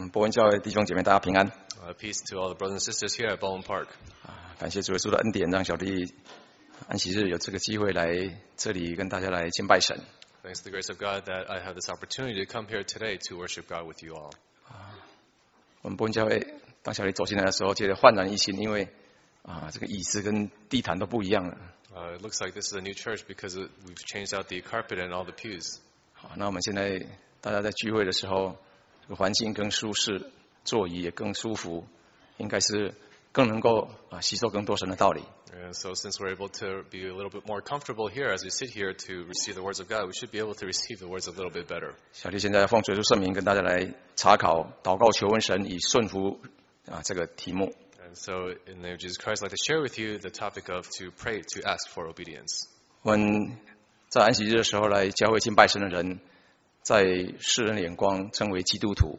伯恩教会弟兄姐妹，大家平安。 Peace to all the brothers and sisters here at Baldwin Park. 感谢主耶稣的恩典，让小弟安息日有这个机会来这里跟大家来敬拜神。 Thanks to the grace of God that I have this opportunity to come here today to worship God with you all. 我们伯恩教会当小弟走进来的时候，觉得焕然一新，因为这个椅子跟地毯都不一样了。 It looks like this is a new church because we've changed out the carpet and all the pews. 好，那我们现在大家在聚会的时候，这个环境更舒适，座椅也更舒服，应该是更能够吸收更多神的道理。 And so since we're able to be a little bit more comfortable here as we sit here to receive the words of God, we should be able to receive the words a little bit better. 小弟现在奉主耶稣圣名跟大家来查考、祷告、求问神，以顺服这个题目。 And so in the name of Jesus Christ, I'd like to share with you the topic of to pray, to ask for obedience. 我们在安息日的时候来教会敬拜神的人，在世人的眼光称为基督徒。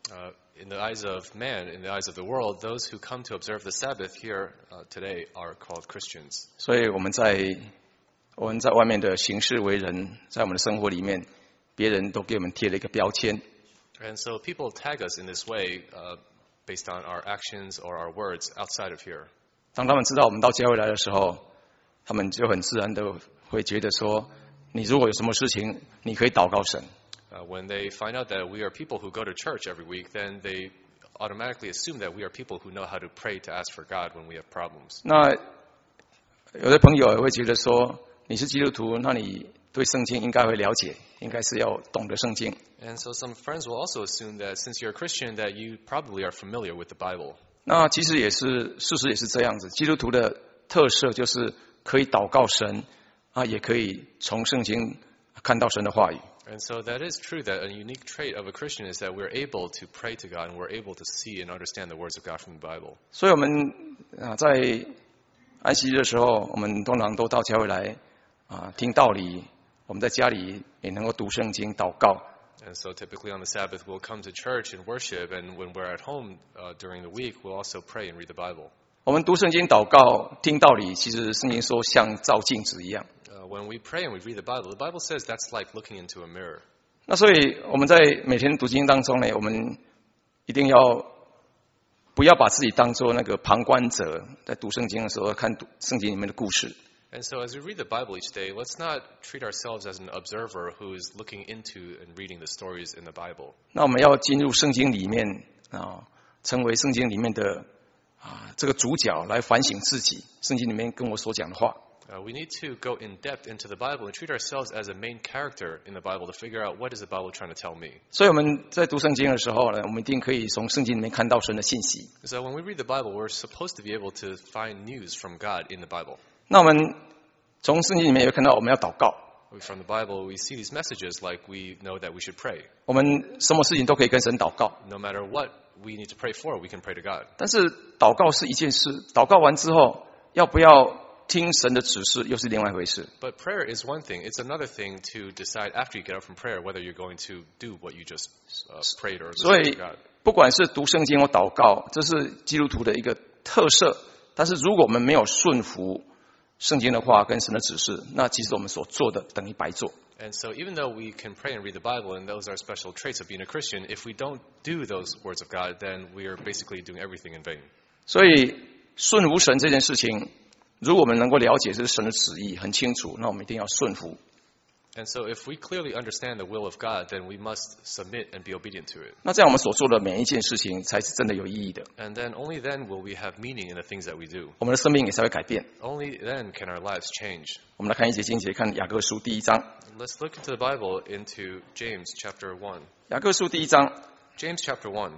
In the eyes of man, in the eyes of the world, those who come to observe the Sabbath here today are called Christians. 所以我们在外面的行事为人，在我们的生活里面，别人都给我们贴了一个标签。 And so people tag us in this way based on our actions or our words outside of here. 当他们知道我们到教会来的时候，他们就很自然的会觉得说，你如果有什么事情，你可以祷告神。 When they find out that we are people who go to church every week, then they automatically assume that we are people who know how to pray to ask for God when we have problems. 那有的朋友也会觉得说，你是基督徒，那你对圣经应该会了解，应该是要懂得圣经。 And so some friends will also assume that since you're a Christian, that you probably are familiar with the Bible. 那其实事实也是这样子，基督徒的特色就是可以祷告神，也可以从圣经看到神的话语。 And so that is true that a unique trait of a Christian is that we're able to pray to God and we're able to see and understand the words of God from the Bible. 所以我们在安息日的时候，我们通常都到教会来听道理，我们在家里也能够读圣经、祷告。 And so typically on the Sabbath we'll come to church and worship, and when we're at home during the week we'll also pray and read the Bible. 我们读圣经、祷告、听道理，其实圣经说像照镜子一样。 When we pray and we read the Bible says that's like looking into a mirror. 那所以我们在每天读经当中呢，我们一定要不要把自己当作那个旁观者，在读圣经的时候看圣经里面的故事。 And so as we read the Bible each day, let's not treat ourselves as an observer who is looking into and reading the stories in the Bible. 那我们要进入圣经里面成为圣经里面的这个主角，来反省自己，圣经里面跟我所讲的话。 We need to go in depth into the Bible and treat ourselves as a main character in the Bible to figure out what is the Bible trying to tell me. 所以我们在读圣经的时候呢，我们一定可以从圣经里面看到神的信息。 So when we read the Bible, we're supposed to be able to find news from God in the Bible. 那我们从圣经里面也看到我们要祷告。 From the Bible, we see these messages like we know that we should pray. 我们什么事情都可以跟神祷告。 No matter what we need to pray for, we can pray to God. 但是祷告是一件事，祷告完之后要不要听神的指示又是另外一回事。 But prayer is one thing. It's another thing to decide after you get up from prayer whether you're going to do what you just prayed or listened to God. 所以不管是读圣经或祷告，这是基督徒的一个特色。但是如果我们没有顺服圣经的话跟神的指示，那其实我们所做的等于白做。 And so even though we can pray and read the Bible, and those are special traits of being a Christian, if we don't do those words of God, then we are basically doing everything in vain. 所以顺服神这件事情，如果我们能够了解这是神的旨意很清楚，那我们一定要顺服。 And so if we clearly understand the will of God, then we must submit and be obedient to it. 那这样我们所做的每一件事情才是真的有意义的。 And then only then will we have meaning in the things that we do. 我们的生命也才会改变。 Only then can our lives change. 我们来看一节经节，看雅各书第1章。 Let's look into the Bible into James chapter 1. 雅各书第1章， James chapter 1.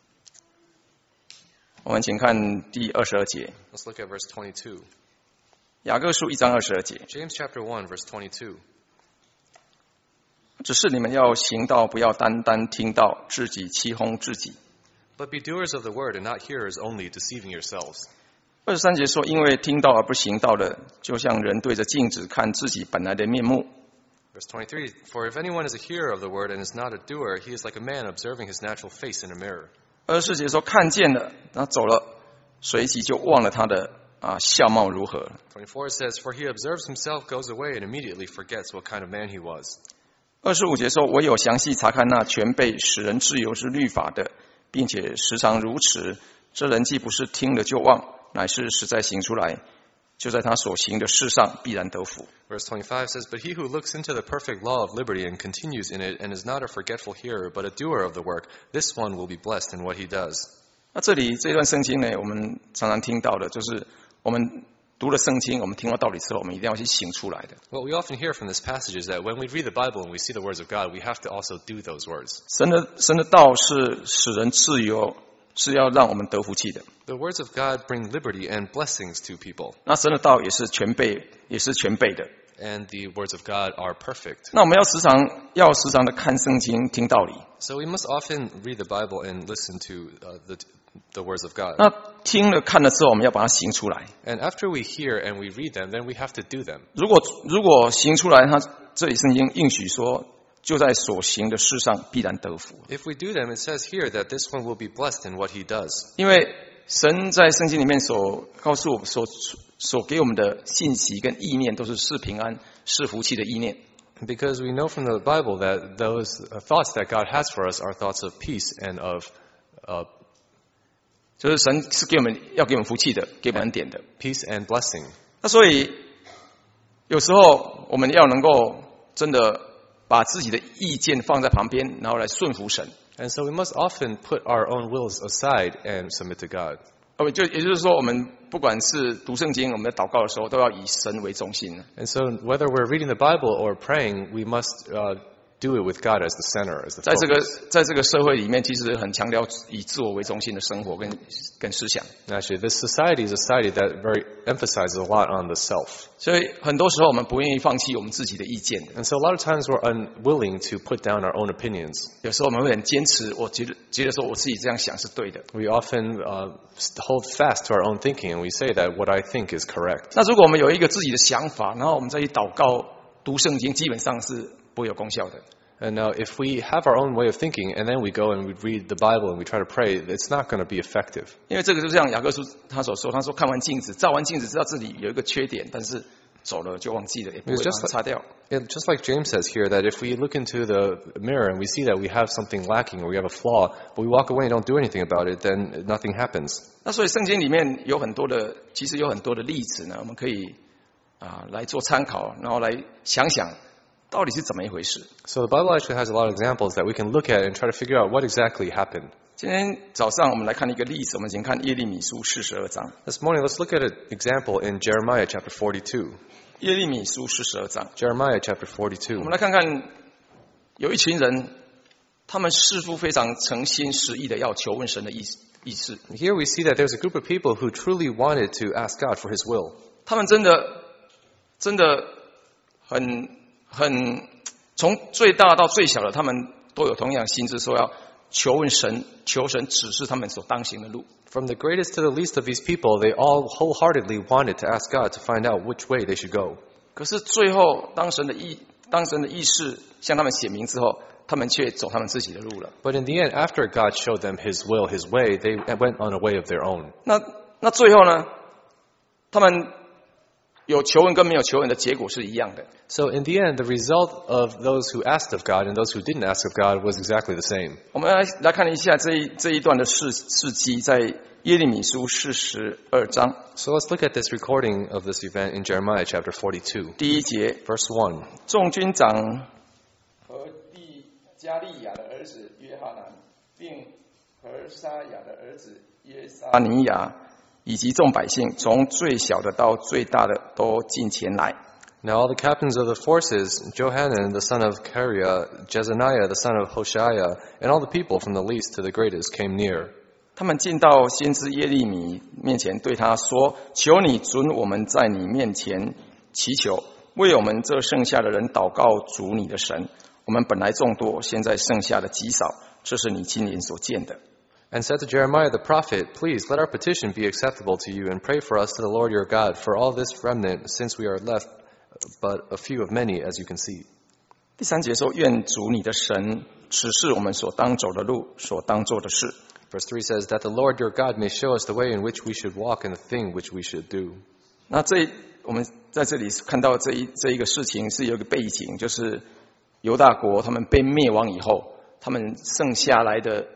我们请看第22节。 Let's look at verse 22. 雅各书1章22节， James chapter 1 verse 22. 只是你们要行道，不要单单听道，自己欺哄自己。 But be doers of the word and not hearers only, deceiving yourselves. 23节说，因为听道而不行道的，就像人对着镜子看自己本来的面目。 Verse 23, For if anyone is a hearer of the word and is not a doer, he is like a man observing his natural face in a mirror. 24节说，看见了，然后走了，随即就忘了他的相貌如何。 24 says, For he observes himself, goes away, and immediately forgets what kind of man he was. 25节说，唯有详细查看那全被使人自由之律法的， 并且时常如此，这人既不是听了就忘，乃是实在行出来，就在他所行的事上必然得福。 Verse 25 says, But he who looks into the perfect law of liberty and continues in it, and is not a forgetful hearer, but a doer of the work, this one will be blessed in what he does. 那这里这段圣经呢，我们常常听到的就是我们读了圣经，我们听到道理之后，我们一定要去行出来的。 What we often hear from this passage is that when we read the Bible and we see the words of God, we have to also do those words. 神的道是使人自由，是要让我们得福气的。 The words of God bring liberty and blessings to people, 那神的道也是全备的。 and the words of God are perfect. 那我们要时常的看圣经，听道理。 So we must often read the Bible and listen to the words of God. 那听了看了之后，我们要把它行出来。 And after we hear and we read them, then we have to do them. 如果行出来，他这里圣经应许说，就在所行的事上必然得福。 If we do them, it says here that this one will be blessed in what he does. 因为神在圣经里面所告诉我们所给我们的信息跟意念，都是平安、是福气的意念。 Because we know from the Bible that those thoughts that God has for us are thoughts of peace and of 就是神是要给我们福气的，给我们恩典的。 peace and blessing. 那所以有时候我们要能够真的把自己的意见放在旁边，然后来顺服神。 And so we must often put our own wills aside and submit to God. 也就是说，我们不管是读圣经，我们在祷告的时候，都要以神为中心。 And so whether we're reading the Bible or praying, we must do it with God as the center, as the 在这个社会里面，其实很强调以自我为中心的生活跟思想。 Actually, this society is a society that very emphasizes a lot on the self. 所以很多时候我们不愿意放弃我们自己的意见的。 And so a lot of times we're unwilling to put down our own opinions. 有时候我们会很坚持，我觉得说我自己这样想是对的。 We often hold fast to our own thinking, and we say that what I think is correct. 那如果我们有一个自己的想法，然后我们再去祷告、读圣经，基本上是不会有功效的。 And now if we have our own way of thinking, and then we go and we read the Bible and we try to pray, it's not going to be effective. 因为这个就像雅各书他所说，他说看完镜子，照完镜子，知道自己有一个缺点，但是走了就忘记了，也不会把它擦掉。 Just like James says here, that if we look into the mirror and we see that we have something lacking or we have a flaw, but we walk away and don't do anything about it, then nothing happens. 那所以圣经里面其实有很多的例子呢，我们可以来做参考，然后来想想到底是怎么一回事。 So the Bible actually has a lot of examples that we can look at and try to figure out what exactly happened. 今天早上我们来看一个例子，我们先看耶利米书42章。 This morning, let's look at an example in Jeremiah chapter 42. 耶利米书42章， Jeremiah chapter 我 42. 们来看看，有一群人，他们似乎非常诚心实意的要求问神的意思。 Here we see that there's a group of people who truly wanted to ask God for His will. 他们真的很从最大到最小的，他们都有同样心智，说要求神指示他们所当行的路。 From the greatest to the least of these people, they all wholeheartedly wanted to ask God to find out which way they should go. 可是最后，当神的意识向他们显明之后，他们却走他们自己的路了。 But in the end, after God showed them His will, His way, they went on a way of their own. 那最后呢，他们有求问跟没有求问的结果是一样的。 So in the end, the result of those who asked of God and those who didn't ask of God was exactly the same. 我们来看一下这一段的事迹，在耶利米书42章 So let's look at this recording of this event in Jeremiah chapter 42, 第1节。 verse 1. 众军长和弟加利亚的儿子约哈南，并何沙雅的儿子耶沙尼亚，以及众百姓，从最小的到最大的都进前来。 Now all the captains of the forces, Johanan the son of Kareah, Jezaniah the son of Hoshaiah, and all the people from the least to the greatest came near. 他们进到先知耶利米面前，对他说：“求你准我们在你面前祈求，为我们这剩下的人祷告主你的神。我们本来众多，现在剩下的极少，这是你亲眼所见的。” And said to Jeremiah the prophet, Please let our petition be acceptable to you, and pray for us to the Lord your God for all this remnant, since we are left but a few of many, as you can see. 第3节说：“愿主你的神指示我们所当走的路，所当做的事。” Verse 3 says, That the Lord your God may show us the way in which we should walk and the thing which we should do. 那我们在这里看到这一个事情是有一个背景，就是犹大国他们被灭亡以后，他们剩下来的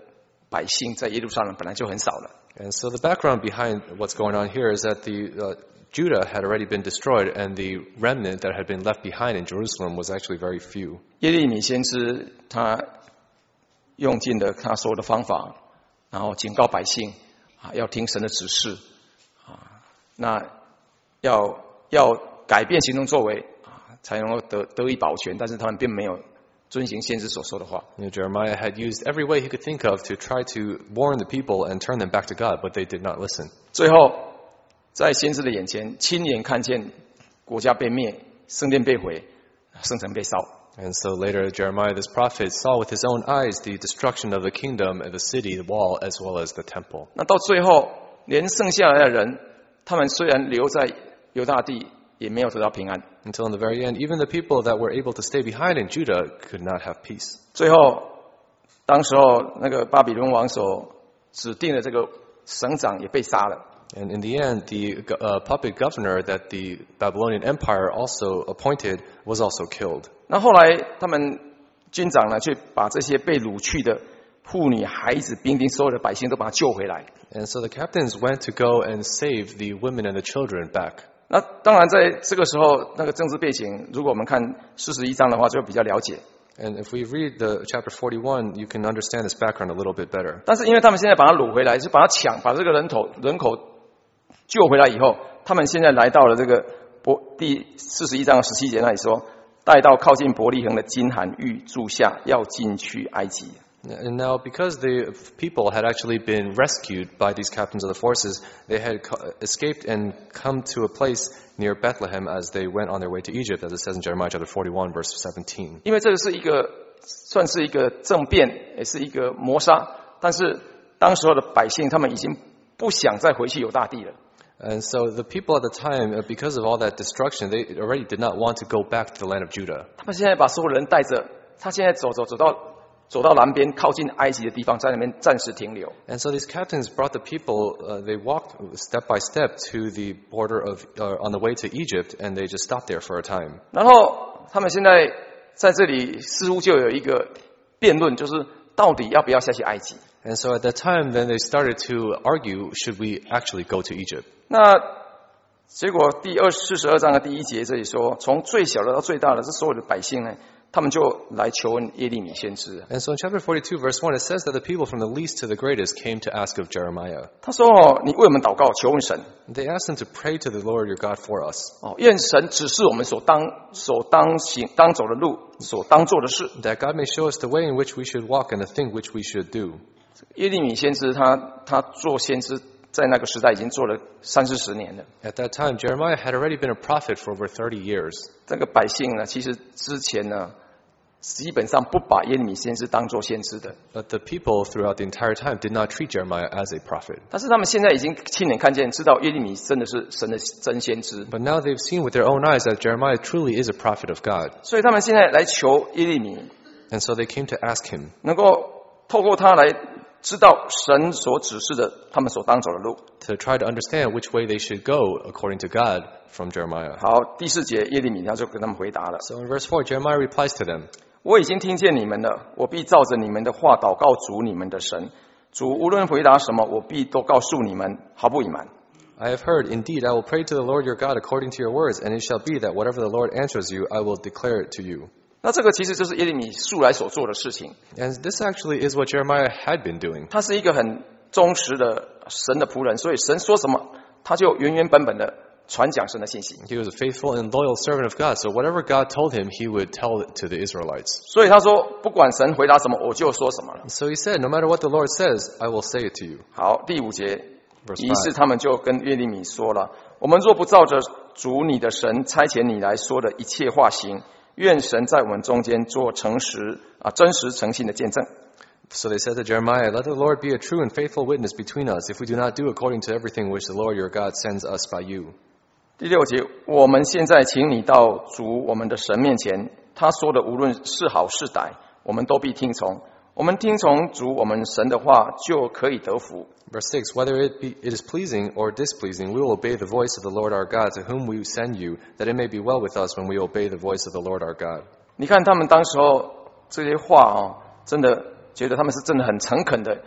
百姓在耶路撒冷本来就很少了。 And so the background behind what's going on here is that Judah had already been destroyed, and the remnant that had been left behind in Jerusalem was actually very few. 耶利米先知他用尽了他所有的方法，然后警告百姓要听神的指示那要改变行动作为才能够得以保全，但是他们并没有遵行先知所说的话。 Jeremiah had used every way he could think of to try to warn the people and turn them back to God, but they did not listen. 最后，在先知的眼前，亲眼看见国家被灭，圣殿被毁，圣城被烧。 And so later, Jeremiah, this prophet, saw with his own eyes the destruction of the kingdom and the city, the wall, as well as the temple. 那到最后，连剩下来的人，他们虽然留在犹大地，也没有得到平安。 Until in the very end, even the people that were able to stay behind in Judah could not have peace. 最后，当时候那个巴比伦王所指定的这个省长也被杀了。 And in the end, the puppet governor that the Babylonian Empire also appointed was also killed. 那后来他们军长呢，却把这些被掳去的妇女、孩子、兵丁所有的百姓都把他救回来。 And so the captains went to go and save the women and the children back. 那当然，在这个时候，那个政治背景，如果我们看41章的话，就会比较了解。 And if we read the chapter 41, you can understand this background a little bit better. 但是因为他们现在把他掳回来，是把他把这个人口救回来以后，他们现在来到了这个第41章17节那里说，带到靠近伯利恒的金韩玉住下，要进去埃及。 And now, because the people had actually been rescued by these captains of the forces, they had escaped and come to a place near Bethlehem as they went on their way to Egypt, as it says in Jeremiah chapter 41, verse 17. 因为这个是算是一个政变，也是一个谋杀，但是当时候的百姓他们已经不想再回去犹大地了。 And so the people at the time, because of all that destruction, they already did not want to go back to the land of Judah. 他们现在把所有人带着，他现在走到南边靠近埃及的地方，在那边暂时停留。 And so these captains brought the people, they walked step by step to the border of, on the way to Egypt, and they just stopped there for a time. 然后他们现在在这里似乎就有一个辩论，就是到底要不要下去埃及。 And so at that time, then they started to argue, should we actually go to Egypt? 那结果第42章的第1节这里说，从最小的到最大的，这所有的百姓呢，他们就来求问耶利米先知。 And so in chapter 42, verse 1, it says that the people from the least to the greatest came to ask of Jeremiah. 他说你为我们祷告，求问神。 They asked him to pray to the Lord your God for us. 愿神指示我们所当走的路，所当做的事。 That God may show us the way in which we should walk and the thing which we should do. 耶利米先知他做先知，在那个时代已经做了30-40年了。 At that time, Jeremiah had already been a prophet for over 30 years. 这个百姓呢，其实之前呢，基本上不把耶利米先知当作先知的。 But the people throughout the entire time did not treat Jeremiah as a prophet. 但是他们现在已经亲眼看见，知道耶利米真的是神的真先知。 But now they've seen with their own eyes that Jeremiah truly is a prophet of God. 所以他们现在来求耶利米， And so they came to ask him, 能够透过他来知道神所指示的他们所当走的路。 to try to understand which way they should go according to God from Jeremiah. 好，第4节耶利米他就跟他们回答了。 So in verse 4, Jeremiah replies to them, 我已经听见你们了，我必照着你们的话祷告主你们的神。主无论回答什么，我必都告诉你们，毫不隐瞒。 I have heard, indeed, I will pray to the Lord your God according to your words, and it shall be that whatever the Lord answers you, I will declare it to you. 那这个其实就是耶利米素来所做的事情。 And this actually is what Jeremiah had been doing. 他是一个很忠实的神的仆人，所以神说什么，他就原原本本的传讲神的信息。 He was a faithful and loyal servant of God, so whatever God told him, he would tell it to the Israelites. 所以他说，不管神回答什么，我就说什么了。 So he said, no matter what the Lord says, I will say it to you. 好，第5节， Verse 于是 5. 他们就跟耶利米说了：我们若不照着主你的神差遣你来说的一切话行，愿神在我们中间做真实诚信的见证。 So they said to Jeremiah, let the Lord be a true and faithful witness between us, if we do not do according to everything which the Lord your God sends us by you. 第6节，我们现在请你到主我们的神面前，他说的无论是好是歹，我们都必听从。我们听从主我们神的话，就可以得福。 Verse 6, whether it is pleasing or displeasing, we will obey the voice of the Lord our God, to whom we send you, that it may be well with us when we obey the voice of the Lord our God. 你看他们当时候这些话真的觉得他们是真的很诚恳的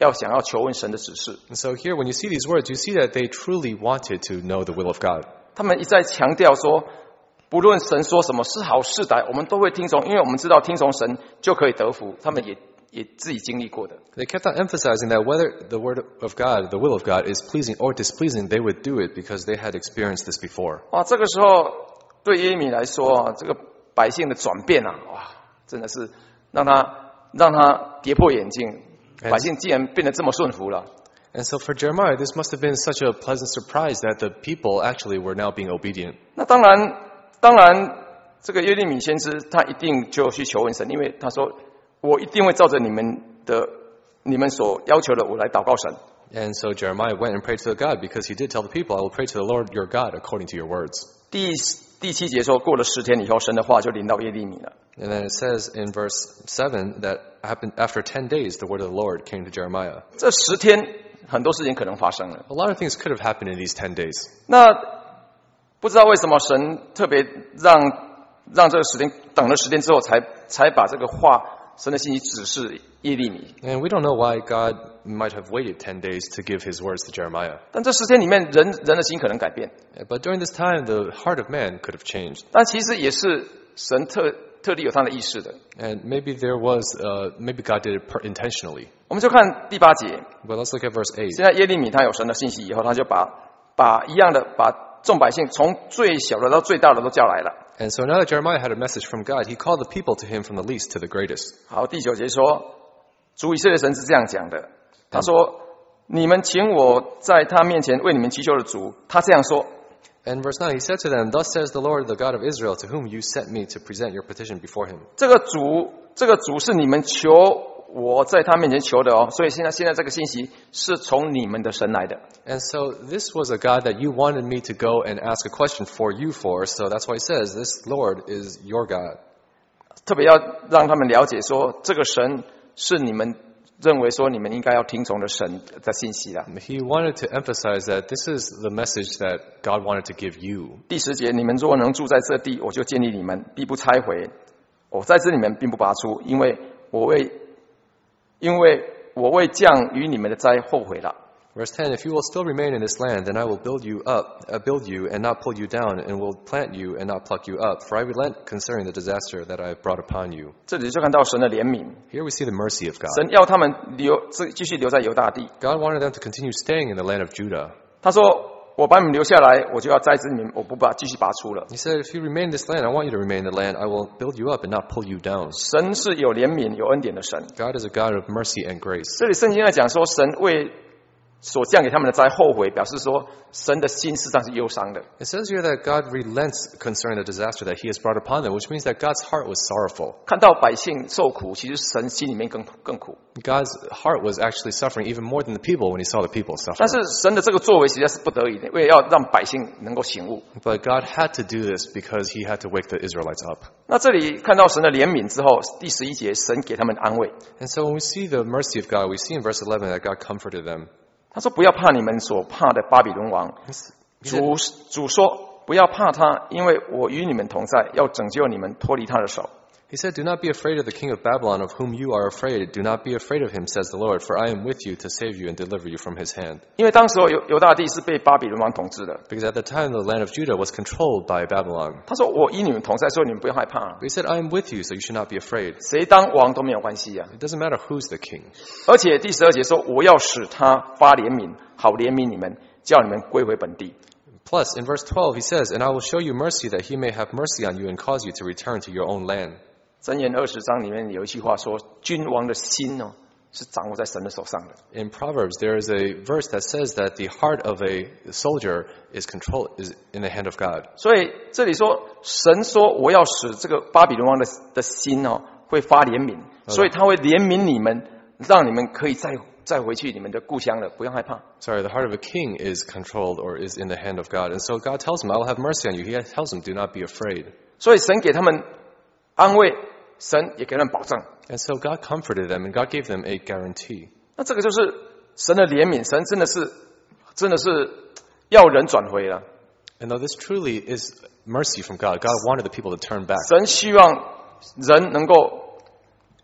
想要求问神的指示。 And so here, when you see these words, you see that they truly wanted to know the will of God. 他们一再强调说，不论神说什么是好是歹，我们都会听从，因为我们知道听从神就可以得福。他们也自己经历过的。 They kept on emphasizing that whether the word of God, the will of God, is pleasing or displeasing, they would do it because they had experienced this before. 哇，这个时候对耶利米来说啊，这个百姓的转变啊，哇，真的是让他跌破眼镜，百姓竟然变得这么顺服了。 And so for Jeremiah, this must have been such a pleasant surprise that the people actually were now being obedient. 那当然，这个耶利米先知他一定就去求问神，因为他说：“我一定会照着你们所要求的，我来祷告神。” And so Jeremiah went and prayed to God because he did tell the people, I will pray to the Lord your God according to your words. 第7节说，过了10天以后，神的话就临到耶利米了。 And then it says in verse 7 that happened after 10 days, the word of the Lord came to Jeremiah. 这10天很多事情可能发生了。 A lot of things could have happened in these 10 days. 那不知道为什么神特别让这个10天等了10天之后才把这个话神的信息指示耶利米。 And we don't know why God might have waited 10 days to give his words to Jeremiah. 但这10天里面人的心可能改变， But during this time, the heart of man could have changed. 但其实也是神特地有他的意识的。 And maybe maybe God did it intentionally. 我们就看第8节， But let's look at verse 8. 现在耶利米他有神的信息以后，他就把一样的把众百姓从最小的到最大的都叫来了。 And so now that Jeremiah had a message from God, he called the people to him from the least to the greatest. 好，第9节说，主以色列神是这样讲的，他说：“你们请我在他面前为你们祈求的主，他这样说。” And verse 9, he said to them, Thus says the Lord, the God of Israel, to whom you sent me to present your petition before him. 这个主是你们求我在他面前求的哦，所以现在这个信息是从你们的神来的。 And so this was a God that you wanted me to go and ask a question for you for. So that's why he says, this Lord is your God. 特别要让他们了解说，这个神是你们认为说你们应该要听从的神的信息啦。 He wanted to emphasize that this is the message that God wanted to give you. 第10节，你们若能住在这地，我就建立你们，必不拆毁。我在这里面并不拔出，因为我为降于你们的灾后悔了。 Verse 10, If you will still remain in this land, then I will build you and not pull you down, and will plant you and not pluck you up. For I relent concerning the disaster that I have brought upon you. 这里就看到神的怜悯， Here we see the mercy of God. 神要他们继续留在犹大地。 God wanted them to continue staying in the land of Judah. 他说：“我把你们留下来，我就要栽植你们，我不继续拔出了。” He said, If you remain in this land, I want you to remain in the land. I will build you up and not pull you down. 神是有怜悯、有恩典的神。 God is a God of mercy and grace. 这里圣经在讲说，神为所降给他们的灾后悔，表示说神的心事实上是忧伤的。 It says here that God relents concerning the disaster that he has brought upon them, which means that God's heart was sorrowful. 看到百姓受苦，其实神心里面更苦。 God's heart was actually suffering even more than the people when he saw the people suffer. 但是神的这个作为实在是不得已的，为了要让百姓能够醒悟。 But God had to do this because he had to wake the Israelites up. 那这里看到神的怜悯之后，第11节，神给他们安慰。 And so when we see the mercy of God, we see in verse 11 that God comforted them. 他说：“不要怕你们所怕的巴比伦王。主说：不要怕他，因为我与你们同在，要拯救你们，脱离他的手。” He said, Do not be afraid of the king of Babylon, of whom you are afraid. Do not be afraid of him, says the Lord, for I am with you to save you and deliver you from his hand. 因为当时犹大地是被巴比伦王统治的。 Because at the time, the land of Judah was controlled by Babylon. 他说：“我与你们同在，所以你们不要害怕。 But he said, I am with you, so you should not be afraid. 谁当王都没有关系啊。 It doesn't matter who's the king. 而且第12节说：我要使他发怜悯，好怜悯你们，叫你们归回本地。” Plus, in verse 12, he says, And I will show you mercy, that he may have mercy on you and cause you to return to your own land. 箴言20章里面有一句话说：“君王的心哦，是掌握在神的手上的。” In Proverbs, there is a verse that says that the heart of a soldier is in the hand of God. 所以这里说，神说我要使这个巴比伦王的心哦，会发怜悯，所以他会怜悯你们，让你们可以再回去你们的故乡了，不用害怕。 Sorry, the heart of a king is controlled or is in the hand of God. And so God tells him, I will have mercy on you. He tells him, do not be afraid. 所以神给他们安慰，神也给他们保证。 And so God comforted them and God gave them a guarantee. 那这个就是神的怜悯，神真的是要人转回了。 And though this truly is mercy from God, God wanted the people to turn back. 神希望人能够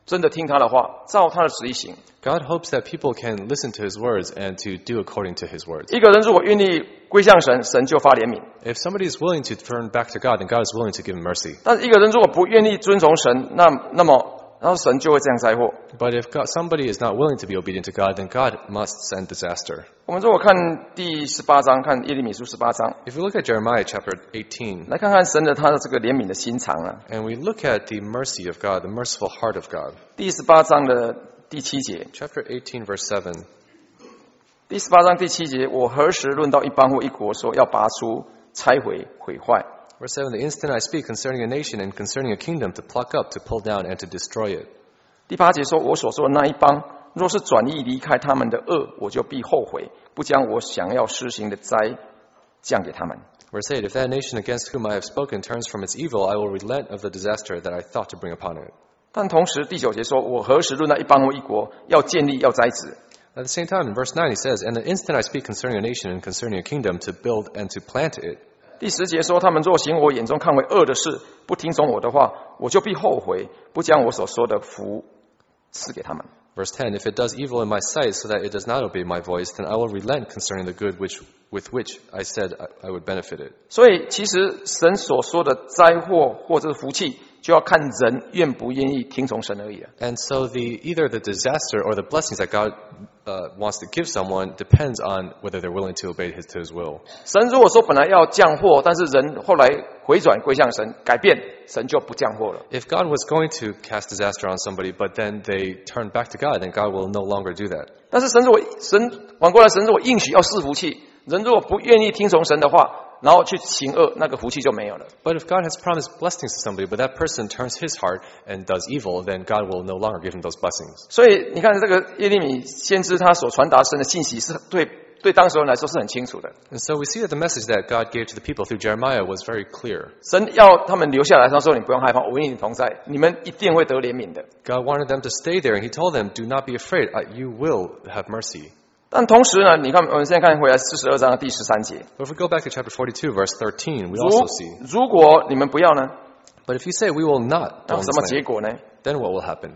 真的听他的话，照他的旨意行。 God hopes that people can listen to his words and to do according to his words. 一个人如果愿意归向神，神就发怜悯； If somebody is willing to turn back to God, then God is willing to give him mercy. 但是一个人如果不愿意遵从神，那么然后神就会这样灾祸。 But if somebody is not willing to be obedient to God, then God must send disaster. 我们如果看第18章，看耶利米书18章， If we look at Jeremiah chapter 18, 来看看神的他的这个怜悯的心肠啊。 and we look at the mercy of God, the merciful heart of God. 第18章的第7节， Chapter 18, verse 7. 第18章第7节，我何时论到一邦或一国，说要拔出、拆毁、毁坏？ Verse 7, the instant I speak concerning a nation and concerning a kingdom to pluck up, to pull down, and to destroy it. 第8节说，我所说的那一邦，若是转意离开他们的恶，我就必后悔，不将我想要施行的灾降给他们。 Verse 8, if that nation against whom I have spoken turns from its evil, I will relent of the disaster that I thought to bring upon it. 但同时第9节说，我何时论到一邦或一国，要建立，要栽植。 At the same time, in verse 9, he says, and the instant I speak concerning a nation and concerning a kingdom to build and to plant it. 第10节说，他们若行我眼中看为恶的事，不听从我的话，我就必后悔，不将我所说的福赐给他们。 Verse 10, if it does evil in my sight so that it does not obey my voice, then I will relent concerning the good with which I said I would benefit it. 所以其实神所说的灾祸或者是福气，就要看人愿不愿意听从神而已了。 And so either the disaster or the blessings that God wants to give someone depends on whether they're willing to obey to his will. 神如果说本来要降祸，但是人后来回转归向神，改变，神就不降祸了。 If God was going to cast disaster on somebody, but then they turn back to God, then God will no longer do that. 但是神反过来，神如果应许要赐福气，人如果不愿意听从神的话，然后去行恶，那个福气就没有了。 But if God has promised blessings to somebody, but that person turns his heart and does evil, then God will no longer give him those blessings. 所以你看，这个耶利米先知他所传达神的信息，是对当时人来说是很清楚的。 And so we see that the message that God gave to the people through Jeremiah was very clear. 神要他们留下来，他说：“你不用害怕，我与你同在，你们一定会得怜悯的。” God wanted them to stay there, and he told them, do not be afraid, you will have mercy. 但同时呢，你看我们现在看回来42章的第13节， But if we go back to chapter 42, verse 13, we also see, 如果你们不要呢， but if you say we will not 那 own 什么 this 结 land, 果呢？ then what will happen?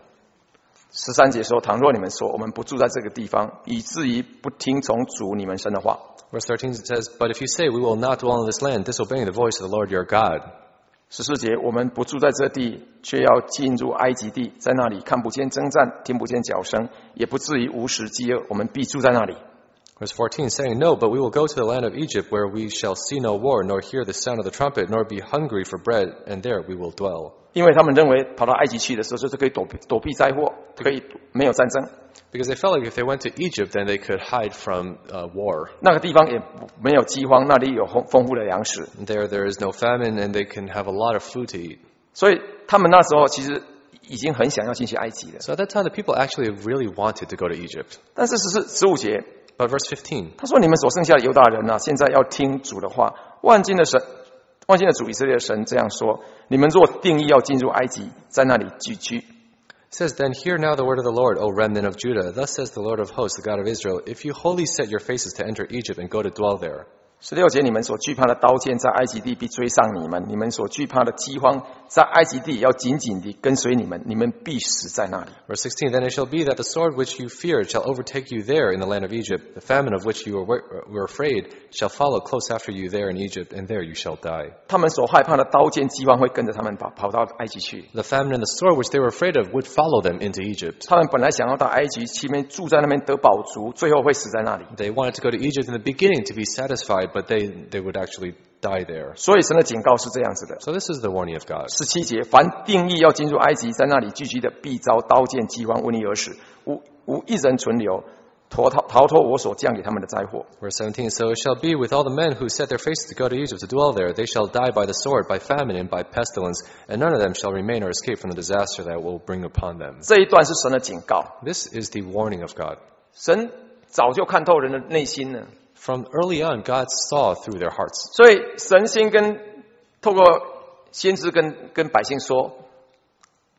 13节说：“倘若你们说我们不住在这个地方，以至于不听从主你们神的话。” Verse 13 says, but if you say we will not dwell in this land, disobeying the voice of the Lord your God. 14节，我们不住在这地，却要进入埃及地，在那里看不见征战，听不见脚声，也不至于无食饥饿，我们必住在那里。 Verse 14 saying, no, but we will go to the land of Egypt where we shall see no war, nor hear the sound of the trumpet, nor be hungry for bread, and there we will dwell. 因为他们认为跑到埃及去的时候，就是可以躲避灾祸，可以没有战争。 Because they felt like if they went to Egypt, then they could hide from war. 那个地方也没有饥荒，那里有丰富的粮食， There is no famine, and they can have a lot of food to eat. 所以他们那时候其实已经很想要进去埃及了。 So at that time, the people actually really wanted to go to Egypt. 但是15节， But verse 15, 他说：“你们所剩下的犹大人啊，现在要听主的话。万金的主以色列的神这样说：你们若定义要进入埃及，在那里聚居。” it says, then hear now the word of the Lord, O remnant of Judah. Thus says the Lord of hosts, the God of Israel, if you wholly set your faces to enter Egypt and go to dwell there. 16节，你们所惧怕的刀剑在埃及地必追上你们；你们所惧怕的饥荒在埃及地要紧紧地跟随你们，你们必死在那里。 Verse 16, then it shall be that the sword which you feared shall overtake you there in the land of Egypt. The famine of which you were afraid shall follow close after you there in Egypt, and there you shall die. 他们所害怕的刀剑饥荒会跟着他们跑到埃及去。 The famine and the sword which they were afraid of would follow them into Egypt. 他们本来想要到埃及去住在那边得饱足，最后会死在那里。 They wanted to go to Egypt in the beginning to be satisfied, but they would actually die there. 所以神的警告是这样子的。 So this is the warning of God. 17节，凡定义要进入埃及，在那里聚集的，必遭刀剑、饥荒、瘟疫而死，无一人存留，逃脱我所降给他们的灾祸。 Verse 17, so it shall be with all the men who set their faces to go to Egypt to dwell there. They shall die by the sword, by famine, and by pestilence, and none of them shall remain or escape from the disaster that will bring upon them. 这一段是神的警告， This is the warning of God. 神早就看透人的内心了， From early on, God saw through their hearts. 所以神先透过先知跟百姓说，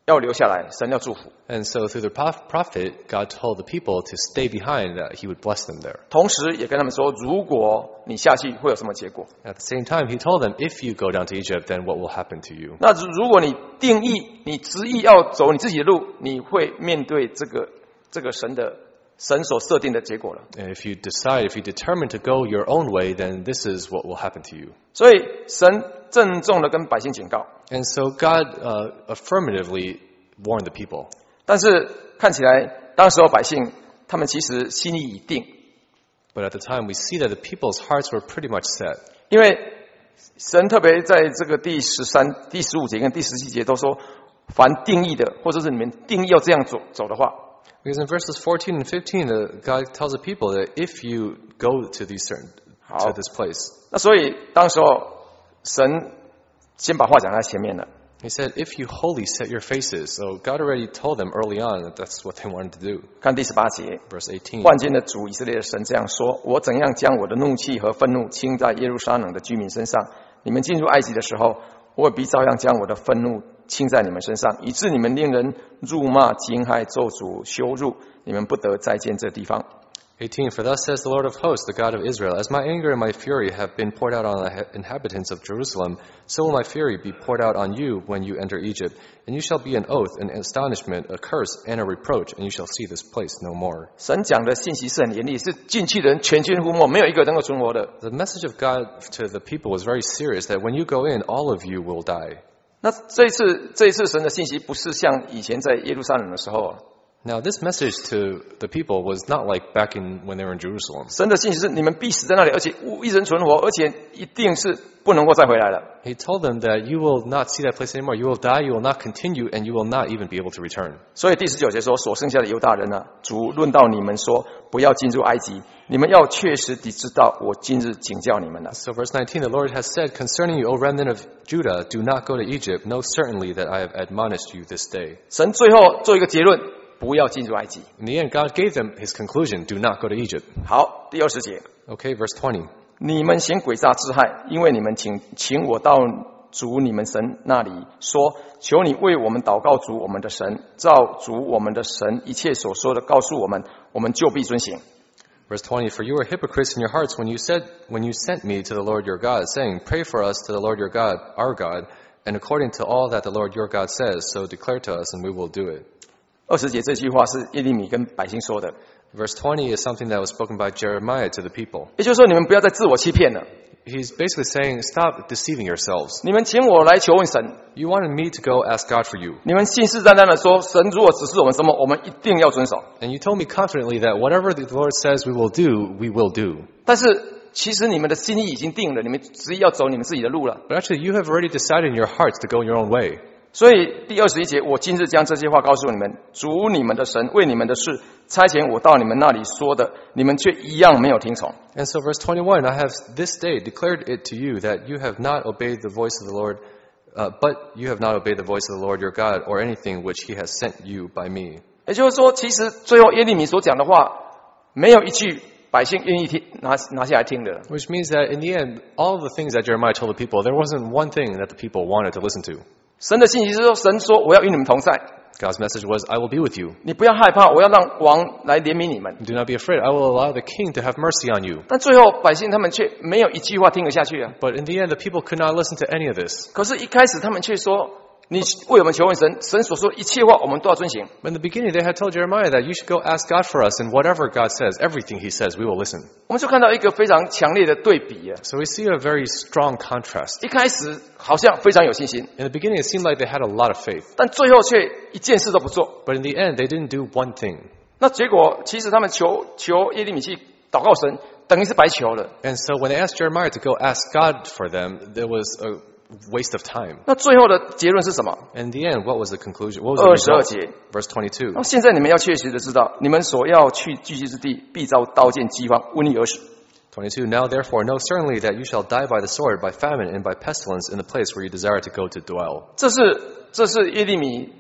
要留下来，神要祝福。 And so through the prophet, God told the people to stay behind, that he would bless them there. 同时也跟他们说，如果你下去会有什么结果？ At the same time, he told them, if you go down to Egypt, then what will happen to you? 那如果你定义、你执意要走你自己的路，你会面对这个神所设定的结果了。 And if you determine to go your own way, then this is what will happen to you. 所以神郑重的跟百姓警告， And so God affirmatively warned the people. 但是看起来当时候百姓他们其实心意已定， But at the time, we see that the people's hearts were pretty much set. 因为神特别在这个第13、第15节跟第17节都说，凡定义的，或者是你们定义要这样走的话， Because in verses 14 and 15, God tells the people that if you go to to this place, 那所以当时候神先把话讲在前面了。 he said, if you wholly set your faces. So God already told them early on that that's what they wanted to do. 看第18节， Verse 18. 万军的主以色列的神这样说：我怎样将我的怒气和愤怒倾在耶路撒冷的居民身上？你们进入埃及的时候，我必照样将我的愤怒倾在你们身上，以致你们令人辱骂、惊骇、咒诅、羞辱，你们不得再见这地方。 18. For thus says the Lord of hosts, the God of Israel, as my anger and my fury have been poured out on the inhabitants of Jerusalem, so will my fury be poured out on you when you enter Egypt. And you shall be an oath, an astonishment, a curse, and a reproach, and you shall see this place no more. 神讲的信息是很严厉，是进去的人全军覆没，没有一个能够存活的。 The message of God to the people was very serious, that when you go in, all of you will die. 那这一次神的信息不是像以前在耶路撒冷的时候啊， Now, this message to the people was not like back when they were in Jerusalem. 神的信息是你们必死在那里，而且无一人存活，而且一定是不能够再回来了。 He told them that you will not see that place anymore. You will die, you will not continue, and you will not even be able to return. 所以第19节说，所剩下的犹大人啊，主论到你们说，不要进入埃及，你们要确实地知道，我今日警教你们了。 So verse 19, the Lord has said, concerning you, O remnant of Judah, do not go to Egypt. Know certainly that I have admonished you this day. 神最后做一个结论，不要进入埃及。 In the end, God gave them his conclusion, do not go to Egypt. 好，第20节， Okay, verse 20. 你们行诡诈之害，因为你们请我到主你们神那里说，求你为我们祷告主我们的神，照主我们的神一切所说的告诉我们，我们就必遵行。 Verse 20, for you are hypocrites in your hearts when you sent me to the Lord your God, saying, pray for us to the Lord your God, our God, and according to all that the Lord your God says, so declare to us, and we will do it. 20节这句话是耶利米跟百姓说的， Verse 20 is something that was spoken by Jeremiah to the people. 也就是说，你们不要再自我欺骗了。 He's basically saying, stop deceiving yourselves. 你们请我来求问神， You wanted me to go ask God for you. 你们信誓旦旦的说，神如果指示我们什么，我们一定要遵守。 And you told me confidently that whatever the Lord says we will do, we will do. 但是其实你们的心意已经定了，你们执意要走你们自己的路了。 But actually, you have already decided in your hearts to go your own way. 所以第21节，我今日将这些话告诉你们，主你们的神为你们的事差遣我到你们那里说的，你们却一样没有听从。 And so verse 21, I have this day declared it to you that you have not obeyed the voice of the Lord, but you have not obeyed the voice of the Lord your God or anything which he has sent you by me. 也就是说，其实最后耶利米所讲的话，没有一句百姓愿意听拿下来听的。 Which means that in the end, all of the things that Jeremiah told the people, there wasn't one thing that the people wanted to listen to. 神的信息是说，神说我要与你们同在， God's message was, I will be with you. 你不要害怕，我要让王来怜悯你们。 Do not be afraid. I will allow the king to have mercy on you. 但最后百姓他们却没有一句话听得下去啊！ But in the end, the people could not listen to any of this. 可是，一开始他们却说：“你为我们求问神，神所说的一切话，我们都要遵行。” But in the beginning, they had told Jeremiah that you should go ask God for us, and whatever God says, everything he says, we will listen. 我们就看到一个非常强烈的对比啊！ So we see a very strong contrast. 一开始好像非常有信心， In the beginning, it seemed like they had a lot of faith. 但最后却一件事都不做。 But in the end, they didn't do one thing. 那结果，其实他们求耶利米去祷告神，等于是白求了。 And so when they asked Jeremiah to go ask God for them, there was a waste of time. 那最后的结论是什么？ In the end, what was the conclusion? What was the 22 result? 节。 Verse 22. 那现在你们要确实的知道，你们所要去聚集之地，必遭刀剑、饥荒、瘟疫而死。 22. Now therefore know certainly that you shall die by the sword, by famine, and by pestilence in the place where you desire to go to dwell. 这是耶利米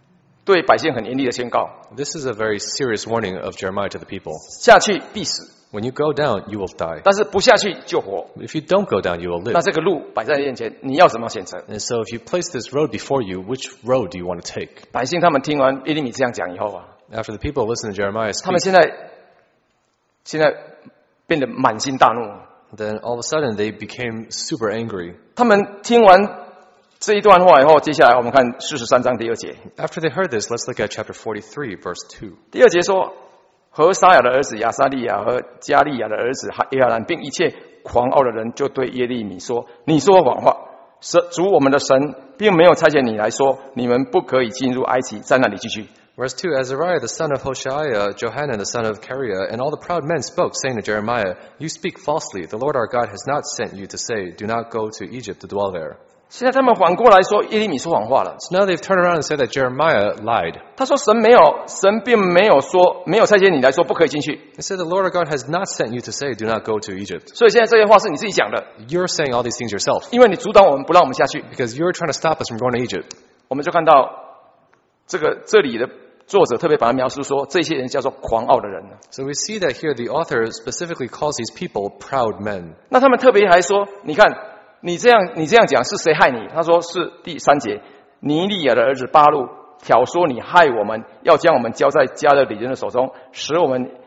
对百姓很严厉的宣告： This is a very serious warning of Jeremiah to the people. 下去必死。 When you go down, you will die. 但是不下去就活。 If you don't go down, you will 那 live. 这个路摆在眼前，你要怎么选择？ And so if you place this road before you, which road do you want to take? 百姓他们听完耶利米这样讲以后啊， After the people listen to Jeremiah 他们 speak, 现在变得满心大怒。 then all of a sudden they became super angry. 他们听完这一段话以后，接下来我们看43章第2节。 After they heard this, let's look at chapter 43, verse 2. 第2节说，何沙雅的儿子亚撒利亚和加利亚的儿子耶哈兰，并一切狂傲的人，就对耶利米说：“你说谎话，主我们的神并没有差遣你来说，你们不可以进入埃及，在那里继续。” Verse 2, Azariah the son of Hoshaiah, Johanan the son of Kareah, and all the proud men spoke, saying to Jeremiah, You speak falsely. The Lord our God has not sent you to say, Do not go to Egypt to dwell there. 现在他们反过来说耶利米说谎话了。 So now they've turned around and said that Jeremiah lied. 他说神并没有说，没有差遣你来说不可以进去。 They said the Lord our God has not sent you to say, Do not go to Egypt. 所以现在这些话是你自己讲的， You're saying all these things yourself 因为你阻挡我们，不让我们下去。 because you're trying to stop us from going to Egypt. 我们就看到这里的作者特别把它描述说，这些人叫做狂傲的人。 So we see that here the author specifically calls these people proud men. 那他们特别还说，你看你这样讲是谁害你？他说是第3节，尼利亚的儿子巴路挑唆你害我们，要将我们交在加勒底人的手中，使我们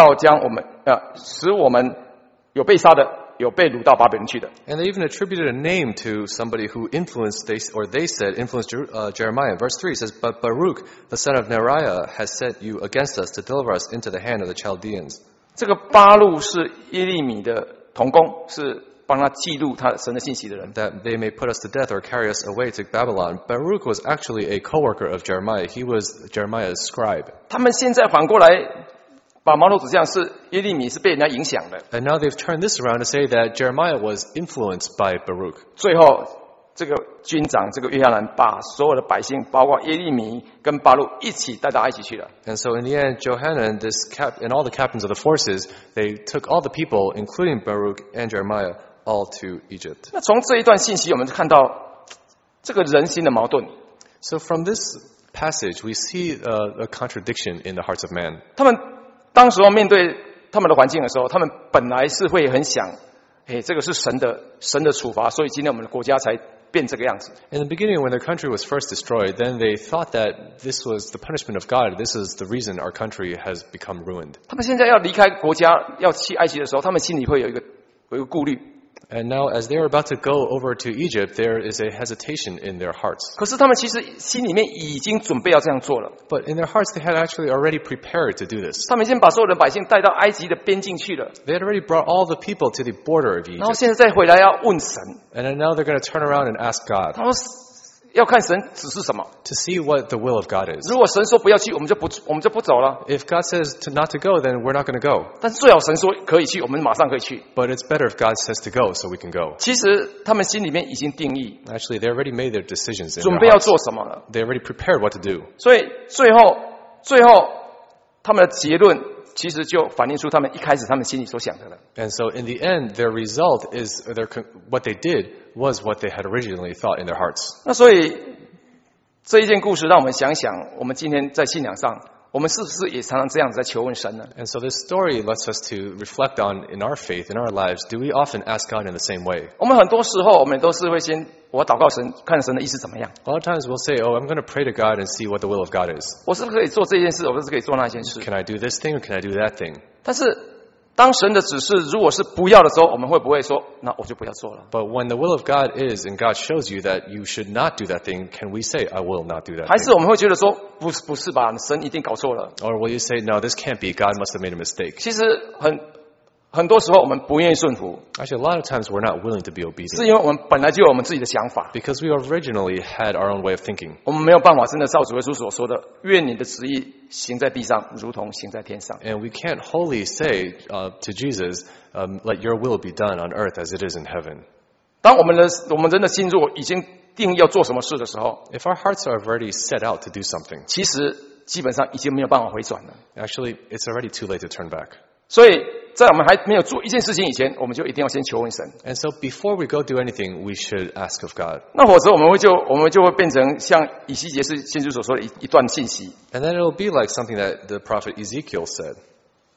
有被杀的，有被掳到巴比伦去的。 And they even attributed a name to somebody who influenced, they said, influenced Jeremiah. Verse 3 says, But Baruch, the son of Neriah, has set you against us to deliver us into the hand of the Chaldeans. 这个巴路是耶利米的同工，是帮他记录他神的信息的人。 That they may put us to death or carry us away to Babylon. Baruch was actually a co-worker of Jeremiah. He was Jeremiah's scribe. 他们现在反过来把矛头指向是耶利米是被人家影响的。 And now they've turned this around to say that Jeremiah was influenced by Baruch. 最后，这个军长这个约翰兰把所有的百姓，包括耶利米跟巴路一起带到埃及去了。 And so in the end, Johanan and all the captains of the forces, they took all the people, including Baruch and Jeremiah, all to Egypt. 那从这一段信息，我们看到这个人心的矛盾。 So from this passage, we see a contradiction in the hearts of man. 他们当时候面对他们的环境的时候，他们本来是会很想，这个是神的处罚，所以今天我们的国家才变这个样子。 In the beginning, when their country was first destroyed, then they thought that this was the punishment of God. This is the reason our country has become ruined. 他们现在要离开国家，要去埃及的时候，他们心里会有一个顾虑。 And now, as they're about to go over to Egypt, there is a hesitation in their hearts. 可是他们其实心里面已经准备要这样做了。 But in their hearts, they had actually already prepared to do this. 他们已经把所有的百姓带到埃及的边境去了， They had already brought all the people to the border of 然后 Egypt. 现在再回来要问神， And then now they're going to turn around and ask God 他说要看神指示什么。 to see what the will of God is. 如果神说不要去，我们就不走了。 If God says not to go, then we're not going to go. 但是最好神说可以去，我们马上可以去。 But it's better if God says to go so we can go. 其实他们心里面已经定义， Actually, they already made their decisions in 准 their 备要 hearts. 做什么了。 They already prepared what to do. 所以最后他们的结论其实就反映出他们一开始他们心里所想的了。 And so in the end, their result is what they did was what they had originally thought in their hearts. 那所以这一件故事让我们想想，我们今天在信仰上，我们是不是也常常这样子在求问神呢？ And so this story lets us to reflect on in our faith, in our lives, do we often ask God in the same way? 我们很多时候，我们都是会先我祷告神，看神的意思怎么样。 A lot of times we'll say, oh, I'm going to pray to God and see what the will of God is. 我是不是可以做这件事？我是不是可以做那件事？ Can I do this thing or can I do that thing? 但是当神的指示如果是不要的时候，我们会不会说，那我就不要做了？ But when the will of God is and God shows you that you should not do that thing, can we say, I will not do that 还是 thing? 我们会觉得说，不是吧？神一定搞错了。 Or will you say, no, this can't be. God must have made a mistake. 其实很多时候我们不愿意顺服， Actually, a lot of times we're not willing to be 是 obedient 因为我们本来就有我们自己的想法， because we originally had our own way of thinking. 我们没有办法真的照主耶稣所说的，愿你的旨意行在地上，如同行在天上。 And we can't wholly say to Jesus, let your will be done on earth as it is in heaven. 当我们人的心若已经定义要做什么事的时候， If our hearts are already set out to do something, 其实基本上已经没有办法回转了。 actually, it's already too late to turn back. 所以在我们还没有做一件事情以前，我们就一定要先求问神。 And so before we go do anything, we should ask of God. 那否则我们就会变成像以西结是先知所说的一段信息。 And then it'll be like something that the prophet Ezekiel said.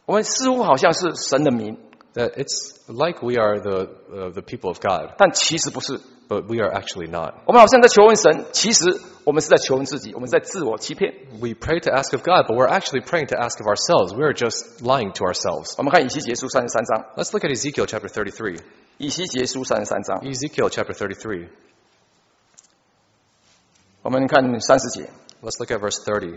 我们似乎好像是神的民， that it's like we are the people of God, 但其实不是。 but we are actually not. 我们好像在求问神，其实我们是在求问自己，我们在自我欺骗。 We pray to ask of God, but we're actually praying to ask of ourselves. We are just lying to ourselves. 我们看以西结书33章， Let's look at Ezekiel chapter 33. 以西结书33章， Ezekiel chapter 33. 我们看30节。 Let's look at verse 30.